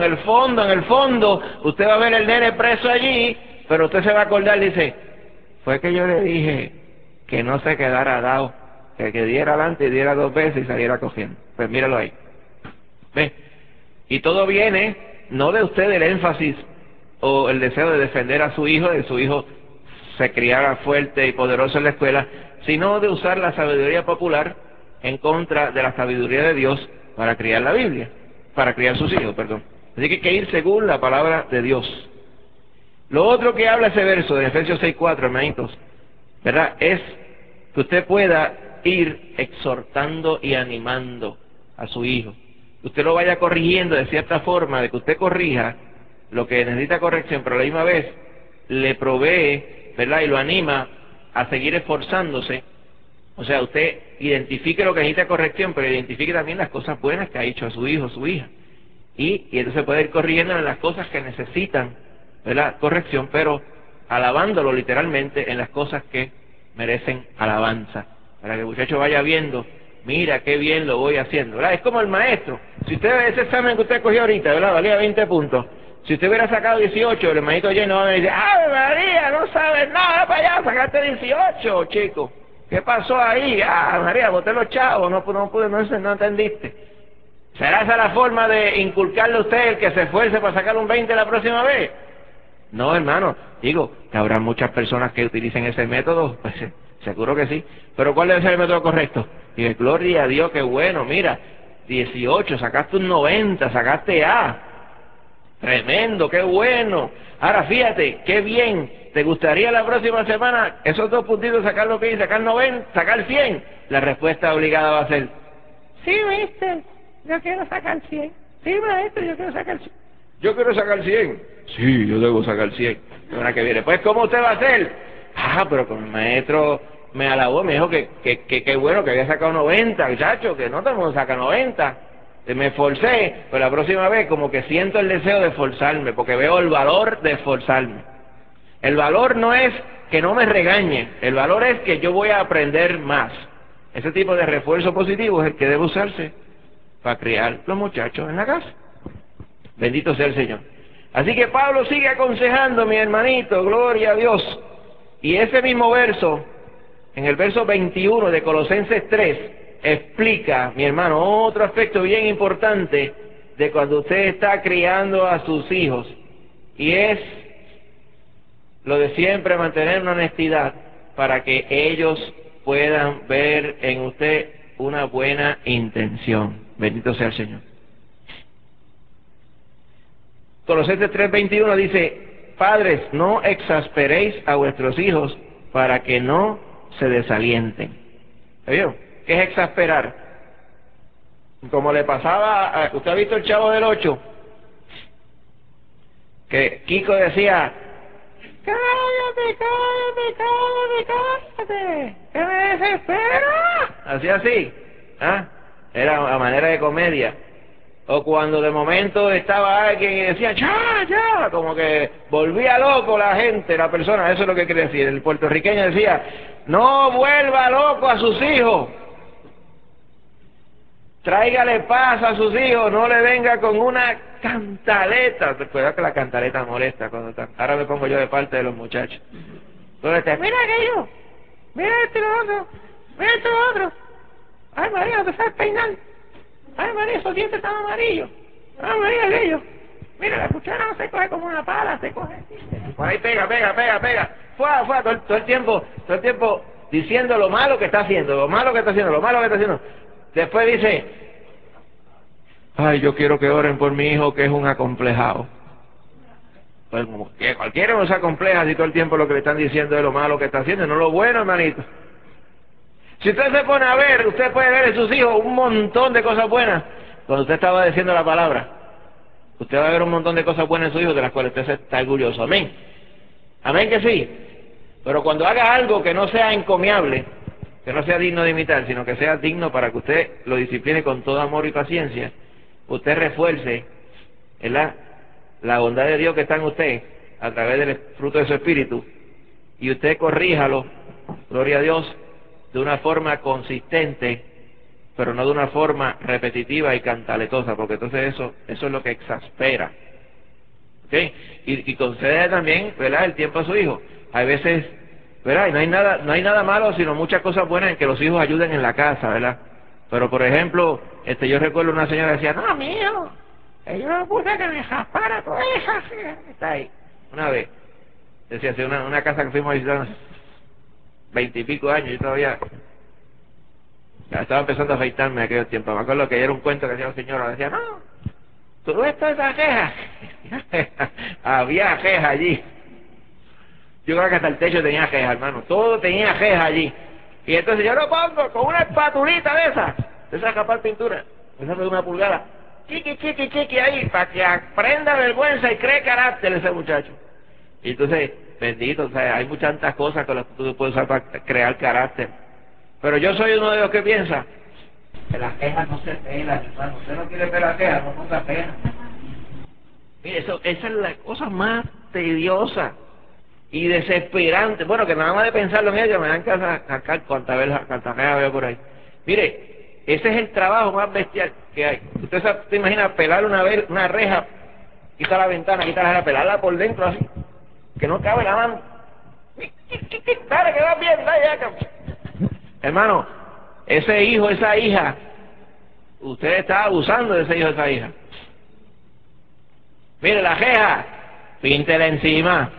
usted va a ver el nene preso allí, pero usted se va a acordar y dice, fue que yo le dije que no se quedara dado, que diera adelante y diera 2 veces y saliera cogiendo. Pues míralo ahí. ¿Ve? Y todo viene, no de usted el énfasis o el deseo de defender a su hijo, de su hijo se criara fuerte y poderoso en la escuela, sino de usar la sabiduría popular en contra de la sabiduría de Dios para criar la Biblia, para criar sus hijos, perdón. Así que hay que ir según la palabra de Dios. Lo otro que habla ese verso de Efesios 6:4, hermanitos, ¿verdad? Es que usted pueda ir exhortando y animando a su hijo. Que usted lo vaya corrigiendo de cierta forma, de que usted corrija lo que necesita corrección, pero a la misma vez le provee, ¿verdad? Y lo anima a seguir esforzándose. O sea, usted identifique lo que necesita corrección, pero identifique también las cosas buenas que ha hecho a su hijo, a su hija. Y entonces puede ir corrigiendo en las cosas que necesitan, ¿verdad? Corrección, pero alabándolo literalmente en las cosas que merecen alabanza, para que el muchacho vaya viendo, mira qué bien lo voy haciendo, ¿verdad? Es como el maestro. Si usted ve ese examen que usted cogió ahorita, ¿verdad? Valía 20 puntos. Si usted hubiera sacado 18, el hermanito lleno va a decir, ¡Ave María, no sabes nada para allá, sacaste 18, chico! ¿Qué pasó ahí? ¡Ah, María, boté los chavos, no entendiste! ¿Será esa la forma de inculcarle a usted el que se esfuerce para sacar un 20 la próxima vez? No, hermano, digo, que habrá muchas personas que utilicen ese método, pues seguro que sí, pero ¿cuál debe ser el método correcto? Y gloria a Dios, qué bueno, mira, 18, sacaste un 90, sacaste A, tremendo, qué bueno. Ahora fíjate, qué bien, ¿te gustaría la próxima semana esos 2 puntitos sacar lo que dice, sacar 90, sacar 100? La respuesta obligada va a ser, sí, mister, yo quiero sacar 100. Sí, maestro, yo quiero sacar 100. Yo quiero sacar 100. Sí, yo debo sacar 100. La semana que viene. Pues, ¿cómo usted va a hacer? Ah, pero como el maestro me alabó, me dijo que bueno, que había sacado 90, muchacho, que no todo el mundo saca 90. Me esforcé, pero la próxima vez como que siento el deseo de esforzarme, porque veo el valor de esforzarme. El valor no es que no me regañen, el valor es que yo voy a aprender más. Ese tipo de refuerzo positivo es el que debe usarse para criar los muchachos en la casa. Bendito sea el Señor. Así que Pablo sigue aconsejando, mi hermanito, gloria a Dios. Y ese mismo verso, en el verso 21 de Colosenses 3, explica, mi hermano, otro aspecto bien importante de cuando usted está criando a sus hijos. Y es lo de siempre mantener una honestidad para que ellos puedan ver en usted una buena intención. Bendito sea el Señor. Colosenses 3:21 dice, padres, no exasperéis a vuestros hijos para que no se desalienten. ¿Vio? ¿Qué es exasperar? Como le pasaba, ¿usted ha visto el Chavo del Ocho? Que Kiko decía, cállate, que me desespera. Hacía así, ¿ah? Era a manera de comedia. O cuando de momento estaba alguien y decía, ya, como que volvía loco la gente, la persona, eso es lo que quiere decir. El puertorriqueño decía, no vuelva loco a sus hijos. Tráigale paz a sus hijos, no le venga con una cantaleta. Cuidado que la cantaleta molesta cuando está. Ahora me pongo yo de parte de los muchachos. Entonces, mira aquello, mira esto y lo otro, mira esto y lo otro. Ay María, no te sabes peinar. Ay María, esos dientes están amarillos. Ay María, aquello. Mira, la cuchara no se coge como una pala, se coge así. Por ahí pega, pega, pega, pega. Fue todo el tiempo diciendo lo malo que está haciendo, lo malo que está haciendo, lo malo que está haciendo. Después dice, ay, yo quiero que oren por mi hijo que es un acomplejado. Pues como que cualquiera no se acompleja si todo el tiempo lo que le están diciendo es lo malo que está haciendo, no lo bueno, hermanito. Si usted se pone a ver, usted puede ver en sus hijos un montón de cosas buenas. Cuando usted estaba diciendo la palabra, usted va a ver un montón de cosas buenas en sus hijos de las cuales usted está orgulloso. Amén. Amén que sí. Pero cuando haga algo que no sea encomiable, que no sea digno de imitar, sino que sea digno para que usted lo discipline con todo amor y paciencia, usted refuerce, ¿verdad?, la bondad de Dios que está en usted a través del fruto de su espíritu, y usted corríjalo, gloria a Dios, de una forma consistente, pero no de una forma repetitiva y cantaletosa, porque entonces eso es lo que exaspera. ¿Ok? Y concede también, ¿verdad?, el tiempo a su hijo. Hay veces, ¿verdad?, y no hay nada malo, sino muchas cosas buenas en que los hijos ayuden en la casa, ¿verdad? Pero por ejemplo, yo recuerdo una señora que decía, no, mío, yo no puse que me jaspara toda esa, está ahí. Una vez, decía, hace una casa que fuimos a visitar, 20 y pico años, yo todavía ya estaba empezando a afeitarme en aquel tiempo. Me acuerdo que era un cuento que hacía la señora, decía, no, tú ves todas esas quejas. Había quejas allí. Yo creo que hasta el techo tenía quejas, hermano. Todo tenía quejas allí. Y entonces yo lo pongo con una espatulita de esa capaz pintura, esa de 1 pulgada. Chiqui, chiqui, chiqui ahí, para que aprenda vergüenza y cree carácter ese muchacho. Y entonces, bendito, o sea, hay muchas tantas cosas que tú puedes usar para crear carácter. Pero yo soy uno de los que piensa que las quejas no se pelan, hermano. Usted no quiere ver las quejas, no ponga quejas. Mire, esa es la cosa más tediosa y desesperante. Bueno, que nada más de pensarlo en ella me dan que sacar cuantas quejas veo por ahí. Mire, ese es el trabajo más bestial que hay. Usted se imagina pelar una reja, quitar la ventana, quitar la reja, pelarla por dentro así, que no cabe la mano. Dale, que va bien, dale, ya. Hermano, ese hijo, esa hija, usted está abusando de ese hijo, esa hija. Mire, la queja, píntela encima.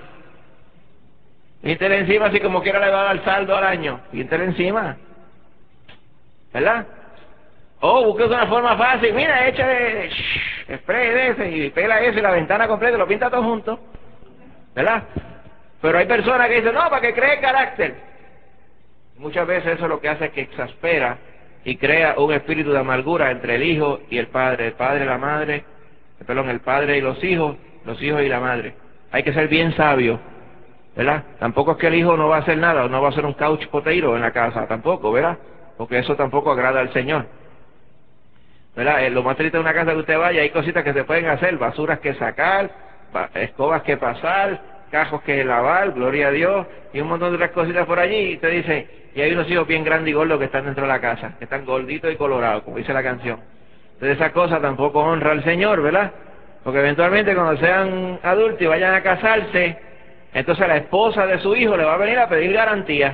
Píntela encima, así como quiera le va a dar saldo al año. Píntela encima. ¿Verdad? O busque una forma fácil. Mira, echa spray de ese y pela ese y la ventana completa, lo pinta todo junto. ¿Verdad? Pero hay personas que dicen, no, para que cree carácter. Muchas veces eso lo que hace es que exaspera y crea un espíritu de amargura entre el hijo y el padre y la madre, perdón, el padre y los hijos y la madre. Hay que ser bien sabio, ¿verdad? Tampoco es que el hijo no va a hacer nada, o no va a ser un couch potato en la casa, tampoco, ¿verdad? Porque eso tampoco agrada al Señor, ¿verdad? Lo más triste de una casa que usted vaya, hay cositas que se pueden hacer, basuras que sacar, escobas que pasar, cajos que lavar, gloria a Dios, y un montón de otras cositas por allí, y usted dice, y hay unos hijos bien grandes y gordos que están dentro de la casa, que están gorditos y colorados, como dice la canción. Entonces esas cosas tampoco honra al Señor, ¿verdad? Porque eventualmente cuando sean adultos y vayan a casarse, entonces la esposa de su hijo le va a venir a pedir garantía.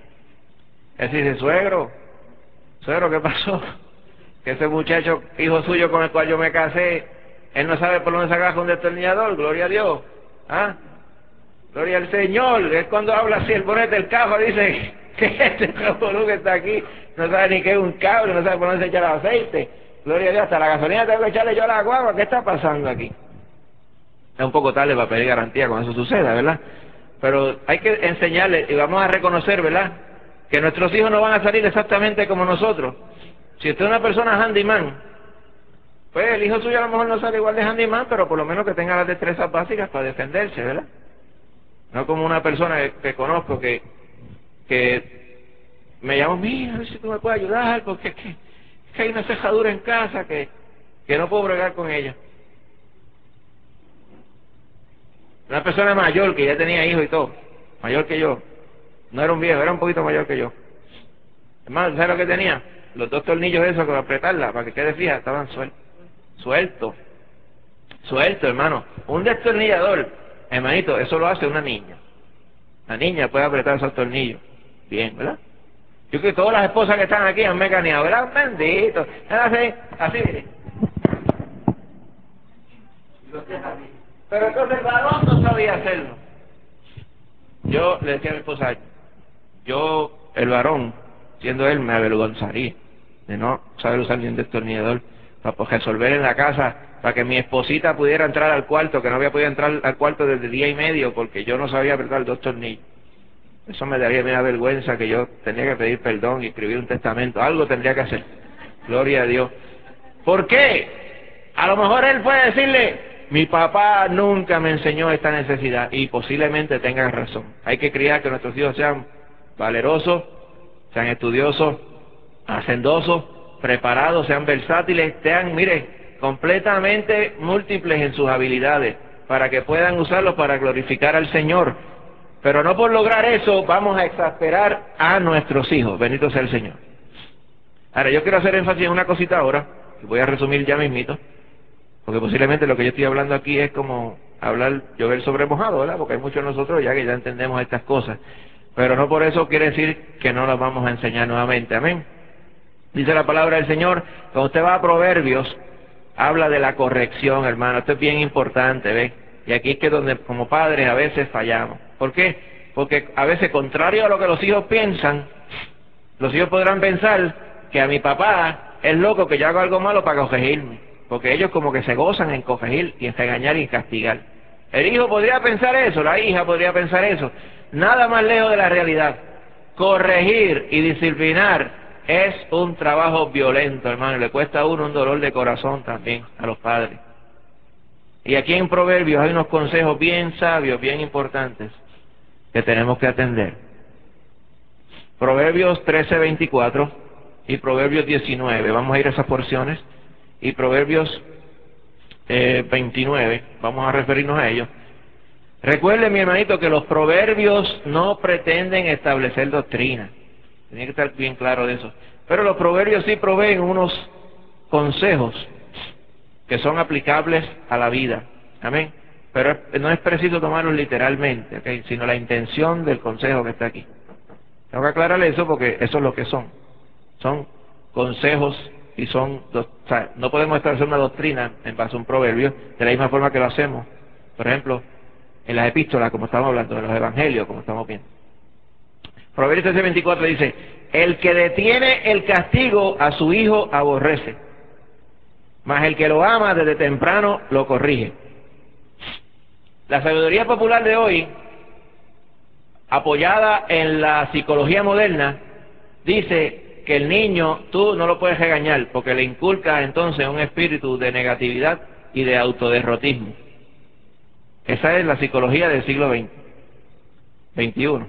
Es decir, suegro, ¿qué pasó? Que ese muchacho, hijo suyo con el cual yo me casé, él no sabe por dónde sacar un destornillador, gloria a Dios. ¿Ah? Gloria al Señor. Es cuando habla así, el bonete del carro dice que este revolú que está aquí no sabe ni qué es un cable, no sabe por dónde se echa el aceite. Gloria a Dios, hasta la gasolina tengo que echarle yo a la guagua. ¿Qué está pasando aquí? Es un poco tarde para pedir garantía cuando eso suceda, ¿verdad? Pero hay que enseñarles y vamos a reconocer, ¿verdad?, que nuestros hijos no van a salir exactamente como nosotros. Si usted es una persona handyman, pues el hijo suyo a lo mejor no sale igual de handyman, pero por lo menos que tenga las destrezas básicas para defenderse, ¿verdad? No como una persona que conozco que me llamó, mira, a ver si tú me puedes ayudar, porque es que hay una cejadura en casa que no puedo bregar con ella. Una persona mayor que ya tenía hijos y todo, mayor que yo, no era un viejo, era un poquito mayor que yo. Hermano, ¿sabes lo que tenía? los dos tornillos esos para apretarla, para que quede fija, estaban sueltos, hermano. Un destornillador, hermanito, eso lo hace una niña. La niña puede apretar esos tornillos. Bien, ¿verdad? Yo creo que todas las esposas que están aquí han mecaneado, ¿verdad? Bendito. Así, mire. Pero entonces el varón no sabía hacerlo. Yo le decía a mi esposa, el varón, siendo él, me avergonzaría de no saber usar ni un destornillador para resolver en la casa, para que mi esposita pudiera entrar al cuarto, que no había podido entrar al cuarto desde 10:30 porque yo no sabía apretar 2 tornillos. Eso me daría una vergüenza, que yo tenía que pedir perdón y escribir un testamento. Algo tendría que hacer. Gloria a Dios. ¿Por qué? A lo mejor él puede decirle, mi papá nunca me enseñó esta necesidad, y posiblemente tenga razón. Hay que criar que nuestros hijos sean valerosos, sean estudiosos, hacendosos, preparados, sean versátiles, sean, mire, completamente múltiples en sus habilidades, para que puedan usarlos para glorificar al Señor. Pero no por lograr eso vamos a exasperar a nuestros hijos. Bendito sea el Señor. Ahora, yo quiero hacer énfasis en una cosita ahora, que voy a resumir ya mismito, porque posiblemente lo que yo estoy hablando aquí es como llover sobre mojado, ¿verdad? Porque hay muchos de nosotros ya que ya entendemos estas cosas. Pero no por eso quiere decir que no las vamos a enseñar nuevamente. Amén. Dice la palabra del Señor, cuando usted va a Proverbios, habla de la corrección, hermano. Esto es bien importante, ¿ves? Y aquí es que donde como padres a veces fallamos. ¿Por qué? Porque a veces, contrario a lo que los hijos piensan, los hijos podrán pensar que a mi papá es loco que yo haga algo malo para corregirme, porque ellos como que se gozan en corregir y en regañar y en castigar. El hijo podría pensar eso, la hija podría pensar eso. Nada más lejos de la realidad. Corregir y disciplinar es un trabajo violento, hermano. Le cuesta a uno un dolor de corazón también a los padres. Y aquí en Proverbios hay unos consejos bien sabios, bien importantes, que tenemos que atender. Proverbios 13:24 y Proverbios 19, vamos a ir a esas porciones, y Proverbios 29, vamos a referirnos a ellos. Recuerde, mi hermanito, que los proverbios no pretenden establecer doctrina. Tiene que estar bien claro de eso. Pero los proverbios sí proveen unos consejos que son aplicables a la vida. Amén. Pero no es preciso tomarlos literalmente, ¿okay? Sino la intención del consejo que está aquí. Tengo que aclararle eso porque eso es lo que son. Son consejos y o sea, no podemos establecer una doctrina en base a un proverbio de la misma forma que lo hacemos, por ejemplo, en las epístolas, como estamos hablando, en los evangelios, como estamos viendo. Proverbios 13:24 dice, el que detiene el castigo a su hijo aborrece, mas el que lo ama desde temprano lo corrige. La sabiduría popular de hoy, apoyada en la psicología moderna, dice que el niño tú no lo puedes regañar porque le inculca entonces un espíritu de negatividad y de autoderrotismo. Esa es la psicología del siglo XXI.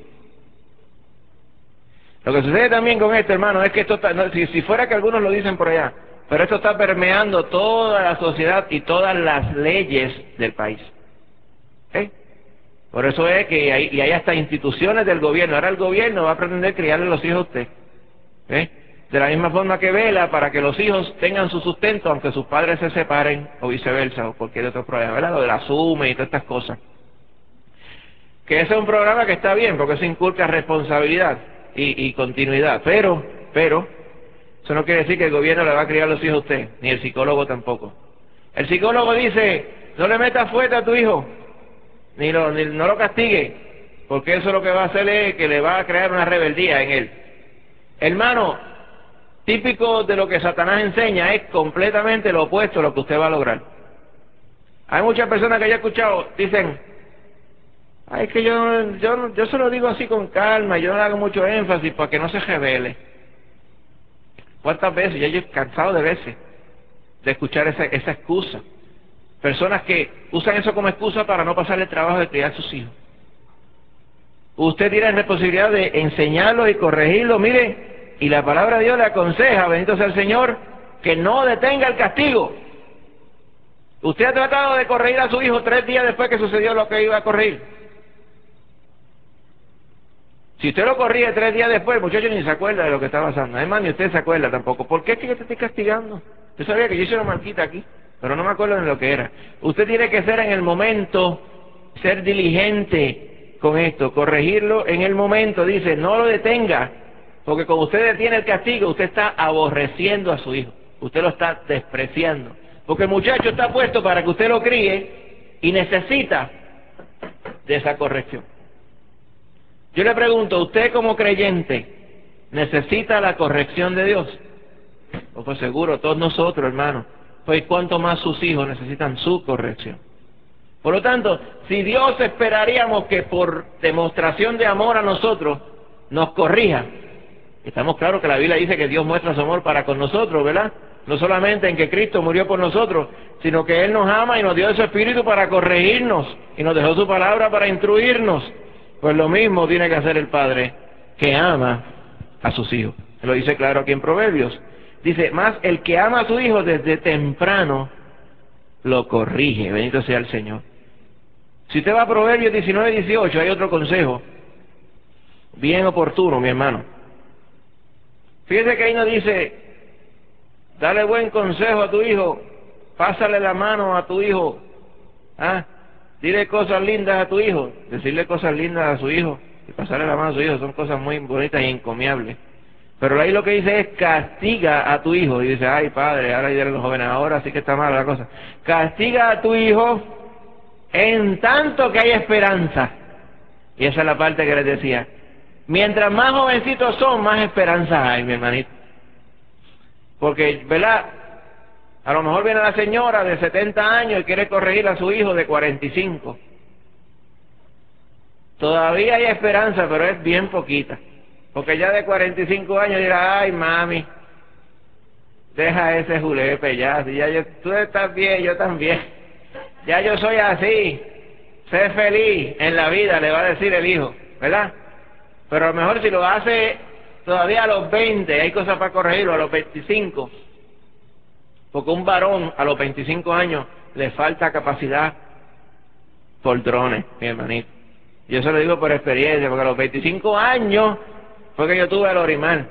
Lo que sucede también con esto, hermano, es que esto está, no, si fuera que algunos lo dicen por allá, pero esto está permeando toda la sociedad y todas las leyes del país. ¿Eh? Por eso es que hay hasta instituciones del gobierno. Ahora el gobierno va a pretender criarle los hijos a usted. De la misma forma que vela para que los hijos tengan su sustento, aunque sus padres se separen, o viceversa, o cualquier otro problema, ¿verdad? Lo de la SUME y todas estas cosas. Que ese es un programa que está bien, porque eso inculca responsabilidad y continuidad. Pero, eso no quiere decir que el gobierno le va a criar los hijos a usted, ni el psicólogo tampoco. El psicólogo dice, no le metas fuerte a tu hijo, no lo castigue, porque eso lo que va a hacer es que le va a crear una rebeldía en él. Hermano, típico de lo que Satanás enseña es completamente lo opuesto a lo que usted va a lograr. Hay muchas personas que yo he escuchado, dicen, ay, es que yo se lo digo así con calma, yo no le hago mucho énfasis para que no se revele. ¿Cuántas veces? Ya yo he cansado de veces de escuchar esa excusa. Personas que usan eso como excusa para no pasarle el trabajo de criar a sus hijos. Usted tiene la responsabilidad de enseñarlo y corregirlo, mire, y la palabra de Dios le aconseja, bendito sea el Señor, que no detenga el castigo. Usted ha tratado de corregir a su hijo 3 días después que sucedió lo que iba a corregir. Si usted lo corrige 3 días después, el muchacho ni se acuerda de lo que está pasando. Además, ni usted se acuerda tampoco. ¿Por qué es que yo te estoy castigando? Yo sabía que yo hice una marquita aquí, pero no me acuerdo de lo que era. Usted tiene que ser en el momento, ser diligente con esto, corregirlo en el momento. Dice, no lo detenga, porque como usted detiene el castigo, usted está aborreciendo a su hijo. Usted lo está despreciando. Porque el muchacho está puesto para que usted lo críe y necesita de esa corrección. Yo le pregunto, ¿usted como creyente necesita la corrección de Dios? Pues seguro, todos nosotros, hermanos. Pues cuánto más sus hijos necesitan su corrección. Por lo tanto, si Dios esperaríamos que por demostración de amor a nosotros nos corrija, estamos claros que la Biblia dice que Dios muestra su amor para con nosotros, ¿verdad? No solamente en que Cristo murió por nosotros, sino que Él nos ama y nos dio su Espíritu para corregirnos y nos dejó su palabra para instruirnos. Pues lo mismo tiene que hacer el Padre que ama a sus hijos. Se lo dice claro aquí en Proverbios. Dice, más el que ama a su hijo desde temprano lo corrige. Bendito sea el Señor. Si usted va a Proverbios 19:18, hay otro consejo bien oportuno, mi hermano. Fíjese que ahí nos dice, dale buen consejo a tu hijo, pásale la mano a tu hijo, dile cosas lindas a tu hijo. Decirle cosas lindas a su hijo y pasarle la mano a su hijo son cosas muy bonitas y encomiables. Pero ahí lo que dice es castiga a tu hijo. Y dice, ay padre, ahora dirán los jóvenes, ahora sí que está mala la cosa. Castiga a tu hijo en tanto que hay esperanza. Y esa es la parte que les decía. Mientras más jovencitos son, más esperanza hay, mi hermanito. Porque, ¿verdad? A lo mejor viene la señora de 70 años y quiere corregir a su hijo de 45. Todavía hay esperanza, pero es bien poquita. Porque ya de 45 años dirá, ay mami, deja ese julepe ya, si ya tú estás bien, yo también. Ya yo soy así, sé feliz en la vida, le va a decir el hijo, ¿verdad? Pero a lo mejor si lo hace todavía a los 20, hay cosas para corregirlo, a los 25. Porque un varón a los 25 años le falta capacidad por drones, mi hermanito. Yo se lo digo por experiencia, porque a los 25 años fue que yo tuve el Orimar.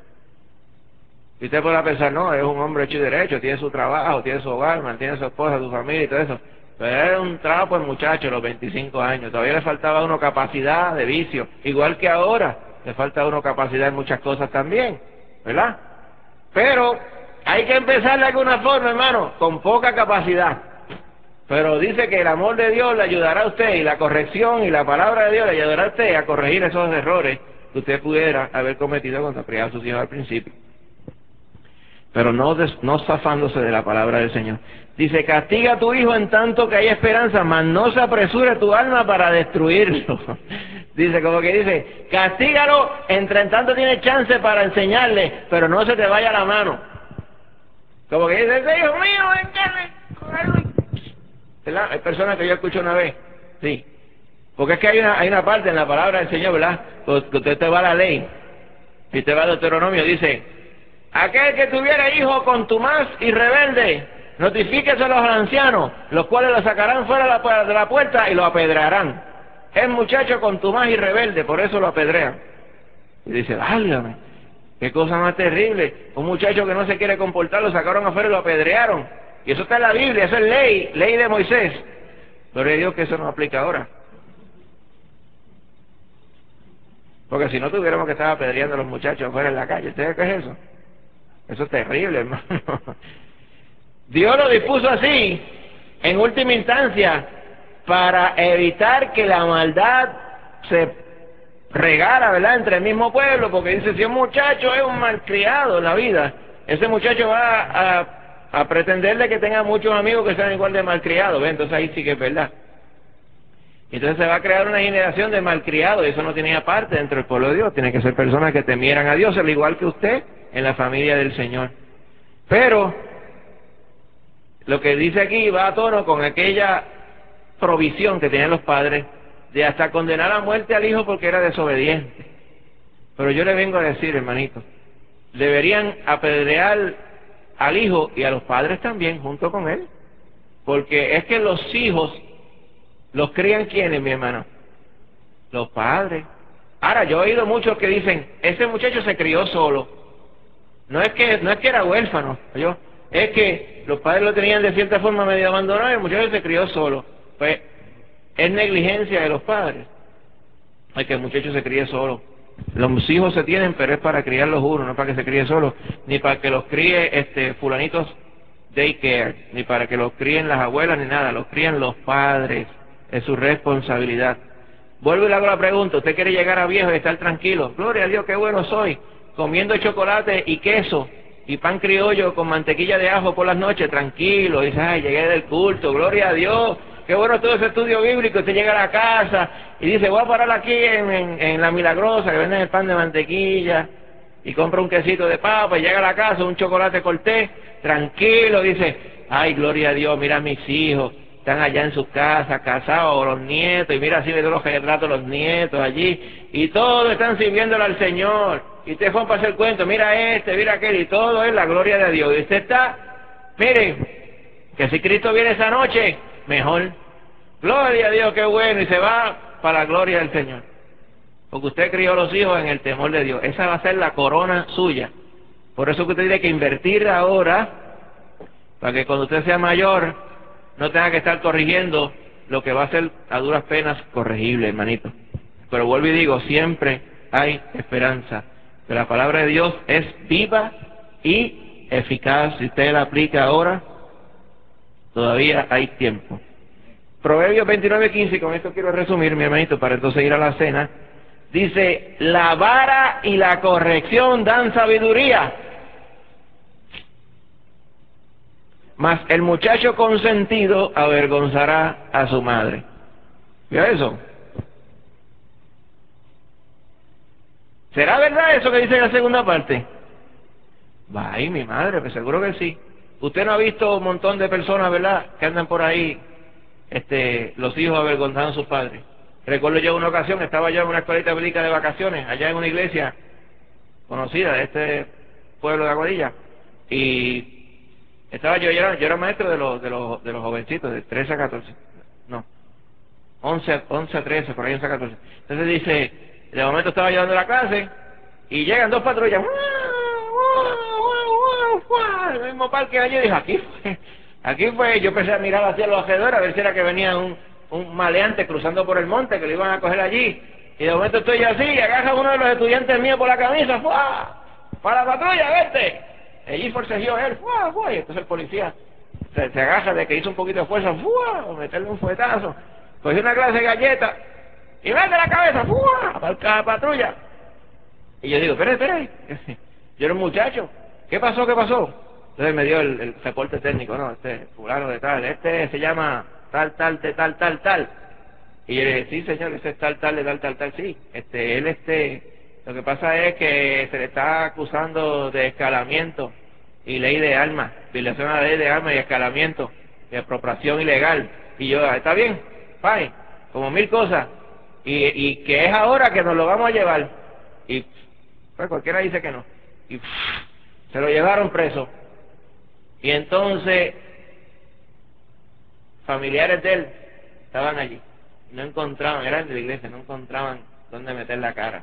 Y usted podrá pensar, no, es un hombre hecho y derecho, tiene su trabajo, tiene su hogar, mantiene a su esposa, su familia y todo eso. Pero era un trapo el muchacho a los 25 años. Todavía le faltaba a uno capacidad de vicio. Igual que ahora, le falta a uno capacidad en muchas cosas también, ¿verdad? Pero hay que empezar de alguna forma, hermano, con poca capacidad. Pero dice que el amor de Dios le ayudará a usted, y la corrección y la palabra de Dios le ayudará a usted a corregir esos errores que usted pudiera haber cometido cuando criaba a sus hijos al principio. Pero no zafándose de la palabra del Señor. Dice, castiga a tu hijo en tanto que hay esperanza, mas no se apresure tu alma para destruirlo. Dice, como que dice, castígalo, entre tanto tiene chance para enseñarle, pero no se te vaya la mano. Como que dice, ese hijo mío, ven, ¿verdad? Hay personas que yo escucho una vez, sí. Porque es que hay una parte en la palabra del Señor, ¿verdad? Que usted te va a la ley, y te va a Deuteronomio, dice, aquel que tuviera hijo contumaz y rebelde, notifíqueselo a los ancianos, los cuales lo sacarán fuera de la puerta y lo apedrearán. Es muchacho contumaz y rebelde, por eso lo apedrean. Y dice, válgame, qué cosa más terrible. Un muchacho que no se quiere comportar, lo sacaron afuera y lo apedrearon. Y eso está en la Biblia, eso es ley de Moisés. Gloria a Dios que eso no aplica ahora. Porque si no tuviéramos que estar apedreando a los muchachos afuera en la calle. ¿Usted qué es eso? Eso es terrible, hermano. Dios lo dispuso así, en última instancia, para evitar que la maldad se regara, ¿verdad?, entre el mismo pueblo, porque dice, si un muchacho es un malcriado en la vida, ese muchacho va a pretenderle que tenga muchos amigos que sean igual de malcriados, ¿ve? Entonces ahí sí que es verdad. Entonces se va a crear una generación de malcriados, y eso no tenía parte dentro del pueblo de Dios. Tiene que ser personas que temieran a Dios, al igual que usted, en la familia del Señor. Pero lo que dice aquí va a tono con aquella provisión que tenían los padres de hasta condenar a muerte al hijo porque era desobediente. Pero yo le vengo a decir, hermanito, deberían apedrear al hijo y a los padres también junto con él, porque es que los hijos los crían, ¿quiénes, mi hermano? Los padres. Ahora, yo he oído muchos que dicen, ese muchacho se crió solo. No es que era huérfano, yo, es que los padres lo tenían de cierta forma medio abandonado y el muchacho se crió solo. Pues es negligencia de los padres, es que el muchacho se críe solo. Los hijos se tienen, pero es para criarlos uno, no para que se críe solo, ni para que los críe fulanitos daycare, ni para que los críen las abuelas, ni nada, los crían los padres, es su responsabilidad. Vuelvo y le hago la pregunta, ¿usted quiere llegar a viejo y estar tranquilo? Gloria a Dios, qué bueno soy, comiendo chocolate y queso y pan criollo con mantequilla de ajo por las noches, tranquilo, dice, ay, llegué del culto, gloria a Dios, qué bueno todo ese estudio bíblico. Usted llega a la casa y dice, voy a parar aquí en La Milagrosa, que venden el pan de mantequilla, y compra un quesito de papa, y llega a la casa, un chocolate cortés, tranquilo, dice, ay, gloria a Dios, mira a mis hijos, están allá en sus casas, casados, los nietos, y mira así ve todos los retratos los nietos allí, y todos están sirviéndole al Señor, y usted fue para hacer cuento, mira mira aquel, y todo es la gloria de Dios, y usted está, mire, que si Cristo viene esa noche, mejor, gloria a Dios, qué bueno, y se va para la gloria del Señor, porque usted crió a los hijos en el temor de Dios, esa va a ser la corona suya. Por eso que usted tiene que invertir ahora, para que cuando usted sea mayor, no tenga que estar corrigiendo lo que va a ser a duras penas corregible, hermanito. Pero vuelvo y digo, siempre hay esperanza. Que la palabra de Dios es viva y eficaz. Si usted la aplica ahora, todavía hay tiempo. Proverbios 29:15, y con esto quiero resumir, mi hermanito, para entonces ir a la cena. Dice, la vara y la corrección dan sabiduría, mas el muchacho consentido avergonzará a su madre. ¿Vio eso? ¿Será verdad eso que dice la segunda parte? Ay, mi madre, pues seguro que sí. Usted no ha visto un montón de personas, ¿verdad?, que andan por ahí, los hijos avergonzando a sus padres. Recuerdo yo una ocasión, estaba yo en una escuelita bíblica de vacaciones, allá en una iglesia conocida de este pueblo de Aguadilla, y estaba yo era maestro de los jovencitos, de 13 a 14, no, 11 a 13, por ahí 11 a 14. Entonces dice, de momento estaba llevando la clase, y llegan dos patrullas, el mismo parque allí, dijo, aquí fue, yo empecé a mirar hacia los alrededores, a ver si era que venía un maleante cruzando por el monte, que lo iban a coger allí, y de momento estoy yo así, y agarra uno de los estudiantes míos por la camisa, ¡fua! ¡Para la patrulla, vete! Allí forcejeó él, ¡fua! ¡Fua! Y entonces el policía se agaja de que hizo un poquito de fuerza, ¡fua! Meterle un fuetazo, cogió una clase de galleta, y mete la cabeza, ¡fua! Para la patrulla. Y yo digo, espere, yo era un muchacho, ¿qué pasó? Entonces me dio el reporte técnico, no, fulano de tal, se llama tal, de tal. Y yo le dije, sí señor, ese es tal, de tal, sí. Lo que pasa es que se le está acusando de escalamiento y ley de armas, violación a la ley de armas y escalamiento, de apropiación ilegal. Y yo, está bien, fine, como 1000 cosas. Y que es ahora que nos lo vamos a llevar. Y pues cualquiera dice que no. Y se lo llevaron preso. Y entonces, familiares de él estaban allí. No encontraban, eran de la iglesia, no encontraban dónde meter la cara.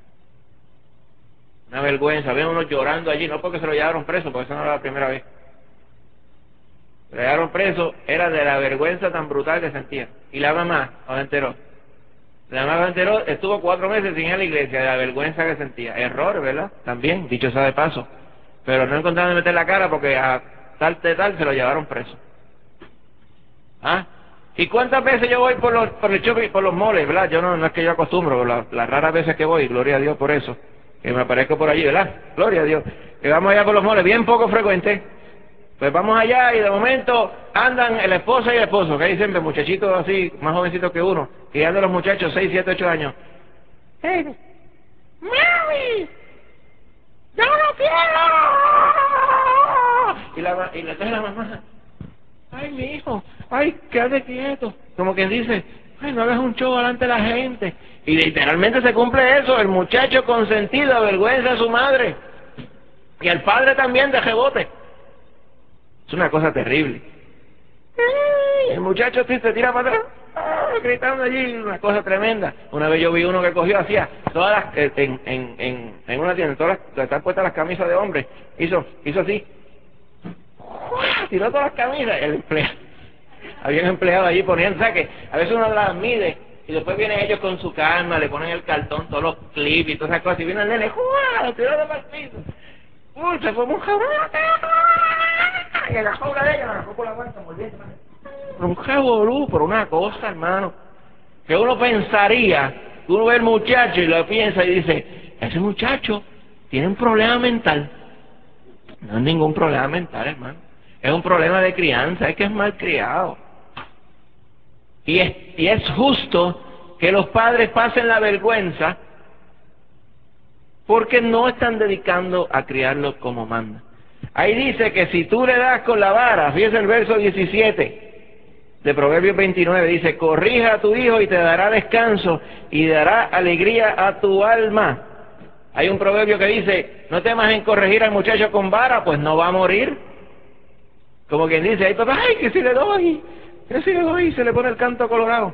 Una vergüenza, había unos llorando allí, no porque se lo llevaron preso, porque eso no era la primera vez. Se lo llevaron preso, era de la vergüenza tan brutal que sentían. Y la mamá no se enteró. La mamá se enteró, estuvo 4 meses sin ir a la iglesia, de la vergüenza que sentía. Error, ¿verdad? También, dicho sea de paso. Pero no encontraban dónde meter la cara porque a tal se lo llevaron preso. ¿Ah? ¿Y cuántas veces yo voy por el shopping, por los moles, verdad? Yo no es que yo acostumbro, las raras veces que voy, gloria a Dios por eso, que me aparezco por allí, ¿verdad? Gloria a Dios. Que vamos allá por los moles, bien poco frecuente. Pues vamos allá y de momento andan la esposa y el esposo, que hay siempre muchachitos así, más jovencitos que uno, y andan los muchachos 6, 7, 8 años. ¡Hey, Mary! ¡Yo no quiero! Entonces la mamá, ay, mi hijo, ay, quédate quieto. Como quien dice, ay, no hagas un show delante de la gente. Y literalmente se cumple eso, el muchacho consentido avergüenza a su madre. Y al padre también de rebote. Es una cosa terrible. Ay, el muchacho sí se tira para atrás. gritando allí, una cosa tremenda. Una vez yo vi uno que cogió, hacía todas las, en una tienda, donde están puestas las camisas de hombre, hizo así, tiró todas las camisas, el empleado, había un empleado allí poniendo, o sea que a veces uno las mide, y después vienen ellos con su calma, le ponen el cartón, todos los clips y todas esas cosas, y viene el nene, ¡juá! Lo tiró de el piso. Se fue un jabón, y en la jaula de ella, la arrancó por la panza, mordiendo. Un jabolú, por una cosa, hermano, que uno pensaría, uno ve el muchacho y lo piensa y dice, ese muchacho tiene un problema mental. No es ningún problema mental, hermano. Es un problema de crianza, es que es mal criado. Y es justo que los padres pasen la vergüenza porque no están dedicando a criarlo como manda. Ahí dice que si tú le das con la vara, fíjese el verso 17 de Proverbios 29, dice, corrija a tu hijo y te dará descanso y dará alegría a tu alma. Hay un proverbio que dice, no temas en corregir al muchacho con vara, pues no va a morir. Como quien dice, ay papá, ay, que si le doy, se le pone el canto colorado.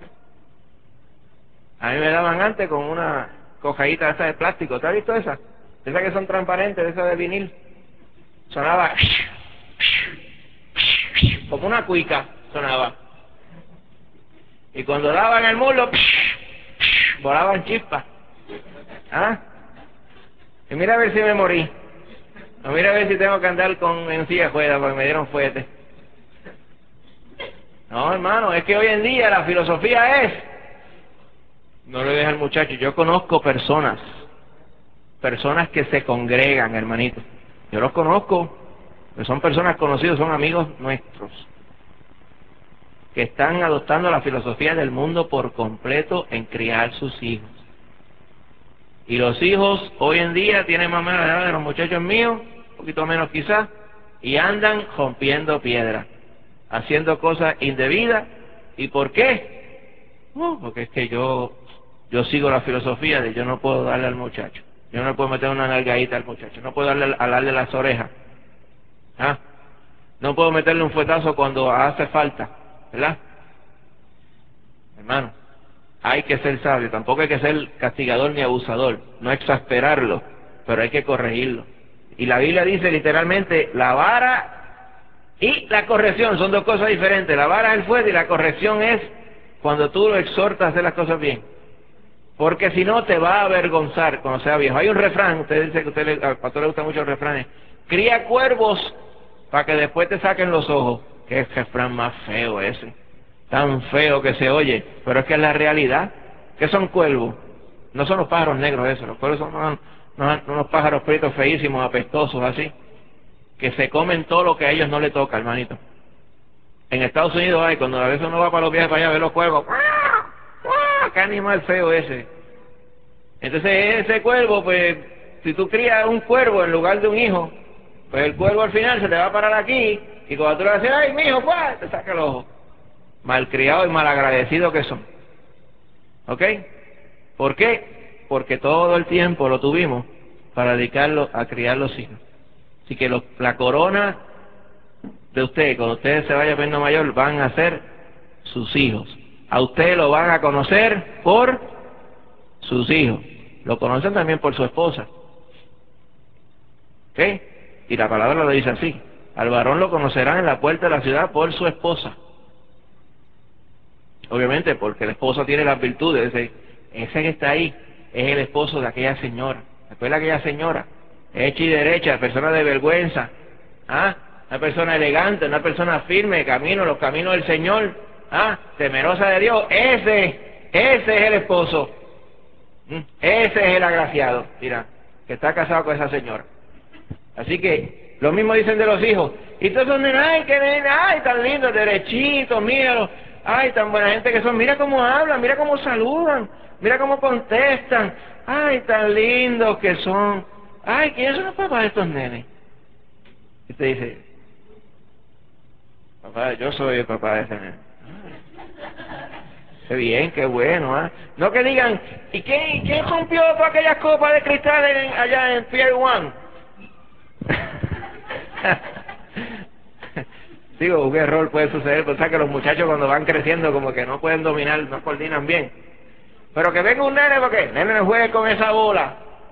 A mí me daban antes con una cojadita esa de plástico, ¿te has visto esa? Esas que son transparentes, esa de vinil. Sonaba como una cuica, sonaba. Y cuando daban el muslo, volaban chispas. ¿Ah? Y mira a ver si me morí. O mira a ver si tengo que andar con en silla de ruedas porque me dieron fuete. No, hermano, es que hoy en día la filosofía es, no le dejes al muchacho. Yo conozco personas que se congregan, hermanito. Yo los conozco, que son personas conocidas, son amigos nuestros, que están adoptando la filosofía del mundo por completo en criar sus hijos. Y los hijos hoy en día tienen más o menos la edad de los muchachos míos, un poquito menos quizás, y andan rompiendo piedras, haciendo cosas indebidas. ¿Y por qué? Porque es que yo sigo la filosofía de yo no puedo darle al muchacho, yo no puedo meter una nalgadita al muchacho, no puedo alarle las orejas, ¿ah? No puedo meterle un fuetazo cuando hace falta, ¿verdad? Hermano, hay que ser sabio, tampoco hay que ser castigador ni abusador, no exasperarlo, pero hay que corregirlo. Y la Biblia dice literalmente, la vara y la corrección son dos cosas diferentes. La vara es el fuerte y la corrección es cuando tú lo exhortas a hacer las cosas bien. Porque si no te va a avergonzar cuando sea viejo. Hay un refrán, usted dice que al pastor le gustan mucho los refranes, cría cuervos para que después te saquen los ojos. Qué refrán más feo ese, tan feo que se oye, pero es que es la realidad. ¿Qué son cuervos? No son los pájaros negros esos, los cuervos son unos pájaros prietos feísimos, apestosos así, que se comen todo lo que a ellos no le toca, hermanito. En Estados Unidos hay, cuando a veces uno va para los viajes para allá a ver los cuervos, ¡guau! ¡Qué animal feo ese! Entonces ese cuervo, pues, si tú crías un cuervo en lugar de un hijo, pues el cuervo al final se te va a parar aquí, y cuando tú le dices, ¡ay, mijo, pues! Te saca el ojo. Malcriados y malagradecidos que son. ¿Ok? ¿Por qué? Porque todo el tiempo lo tuvimos para dedicarlo a criar los hijos. Así que la corona de usted, cuando usted se vaya poniendo mayor, van a ser sus hijos. A usted lo van a conocer por sus hijos. Lo conocen también por su esposa. ¿Ok? Y la palabra lo dice así. Al varón lo conocerán en la puerta de la ciudad por su esposa. Obviamente porque el esposo tiene las virtudes. Ese que está ahí es el esposo de aquella señora. Después de aquella señora, hecha y derecha, persona de vergüenza, ¿ah? Una persona elegante, una persona firme, los caminos del Señor, ¿ah? Temerosa de Dios. Ese es el esposo. Ese es el agraciado, mira, que está casado con esa señora. Así que lo mismo dicen de los hijos. Y todos son nenes, ay, qué nene, ay, tan lindos, derechitos, míralo, ay, tan buena gente que son, mira cómo hablan, mira cómo saludan, mira cómo contestan, ay, tan lindos que son, ay, ¿quiénes son los papás de estos nenes? Y te dice, papá, yo soy el papá de ese nene. Qué bien, qué bueno, ¿ah? No que digan, ¿y quién rompió todas aquellas copas de cristal allá en Pier One? Digo, un error puede suceder, pues sabes que los muchachos cuando van creciendo como que no pueden dominar, no coordinan bien. Pero que venga un nene, porque el nene no juegue con esa bola.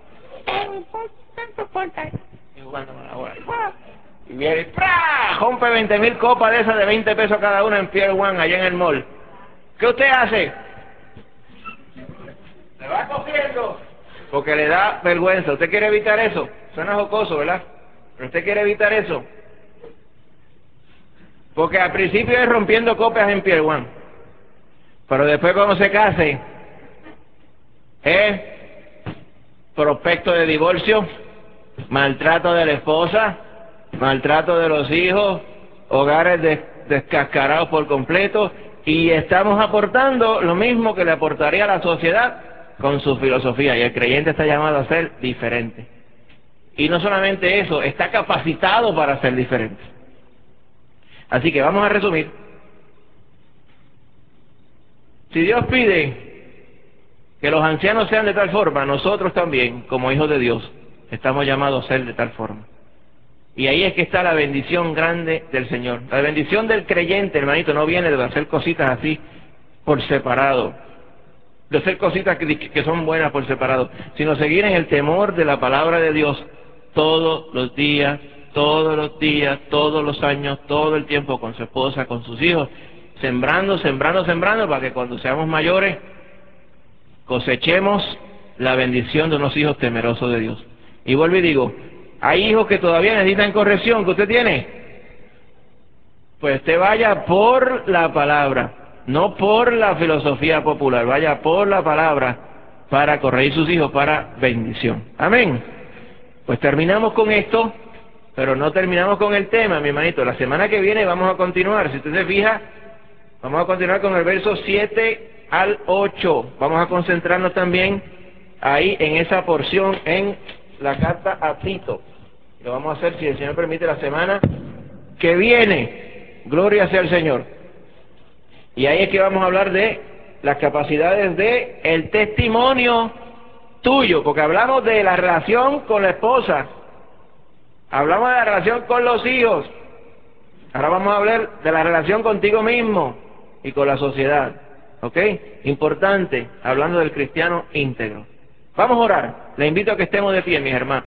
Y jugando con la bola. Y viene y ¡pra! Rompe 20.000 copas de esas de 20 pesos cada una en Pier One, allá en el mall. ¿Qué usted hace? Se va cogiendo. Porque le da vergüenza. ¿Usted quiere evitar eso? Suena jocoso, ¿verdad? Pero usted quiere evitar eso. Porque al principio es rompiendo copas en Pier One. Pero después cuando se case, es prospecto de divorcio, maltrato de la esposa, maltrato de los hijos, hogares descascarados por completo, y estamos aportando lo mismo que le aportaría a la sociedad con su filosofía, y el creyente está llamado a ser diferente. Y no solamente eso, está capacitado para ser diferente. Así que vamos a resumir. Si Dios pide que los ancianos sean de tal forma, nosotros también, como hijos de Dios, estamos llamados a ser de tal forma. Y ahí es que está la bendición grande del Señor. La bendición del creyente, hermanito, no viene de hacer cositas así por separado, de hacer cositas que son buenas por separado, sino seguir en el temor de la palabra de Dios todos los días, todos los días, todos los años, todo el tiempo con su esposa, con sus hijos, sembrando, sembrando, sembrando, para que cuando seamos mayores cosechemos la bendición de unos hijos temerosos de Dios. Y vuelvo y digo, hay hijos que todavía necesitan corrección, que usted tiene, pues usted vaya por la palabra, no por la filosofía popular, vaya por la palabra para corregir sus hijos para bendición. Amén. Pues terminamos con esto, pero no terminamos con el tema, mi hermanito. La semana que viene vamos a continuar. Si usted se fija, vamos a continuar con el verso 7 al 8. Vamos a concentrarnos también ahí en esa porción en la carta a Tito. Lo vamos a hacer, si el Señor permite, la semana que viene. Gloria sea al Señor. Y ahí es que vamos a hablar de las capacidades de el testimonio tuyo, porque hablamos de la relación con la esposa, hablamos de la relación con los hijos, ahora vamos a hablar de la relación contigo mismo y con la sociedad. ¿Ok? Importante, hablando del cristiano íntegro. Vamos a orar. Le invito a que estemos de pie, mis hermanos.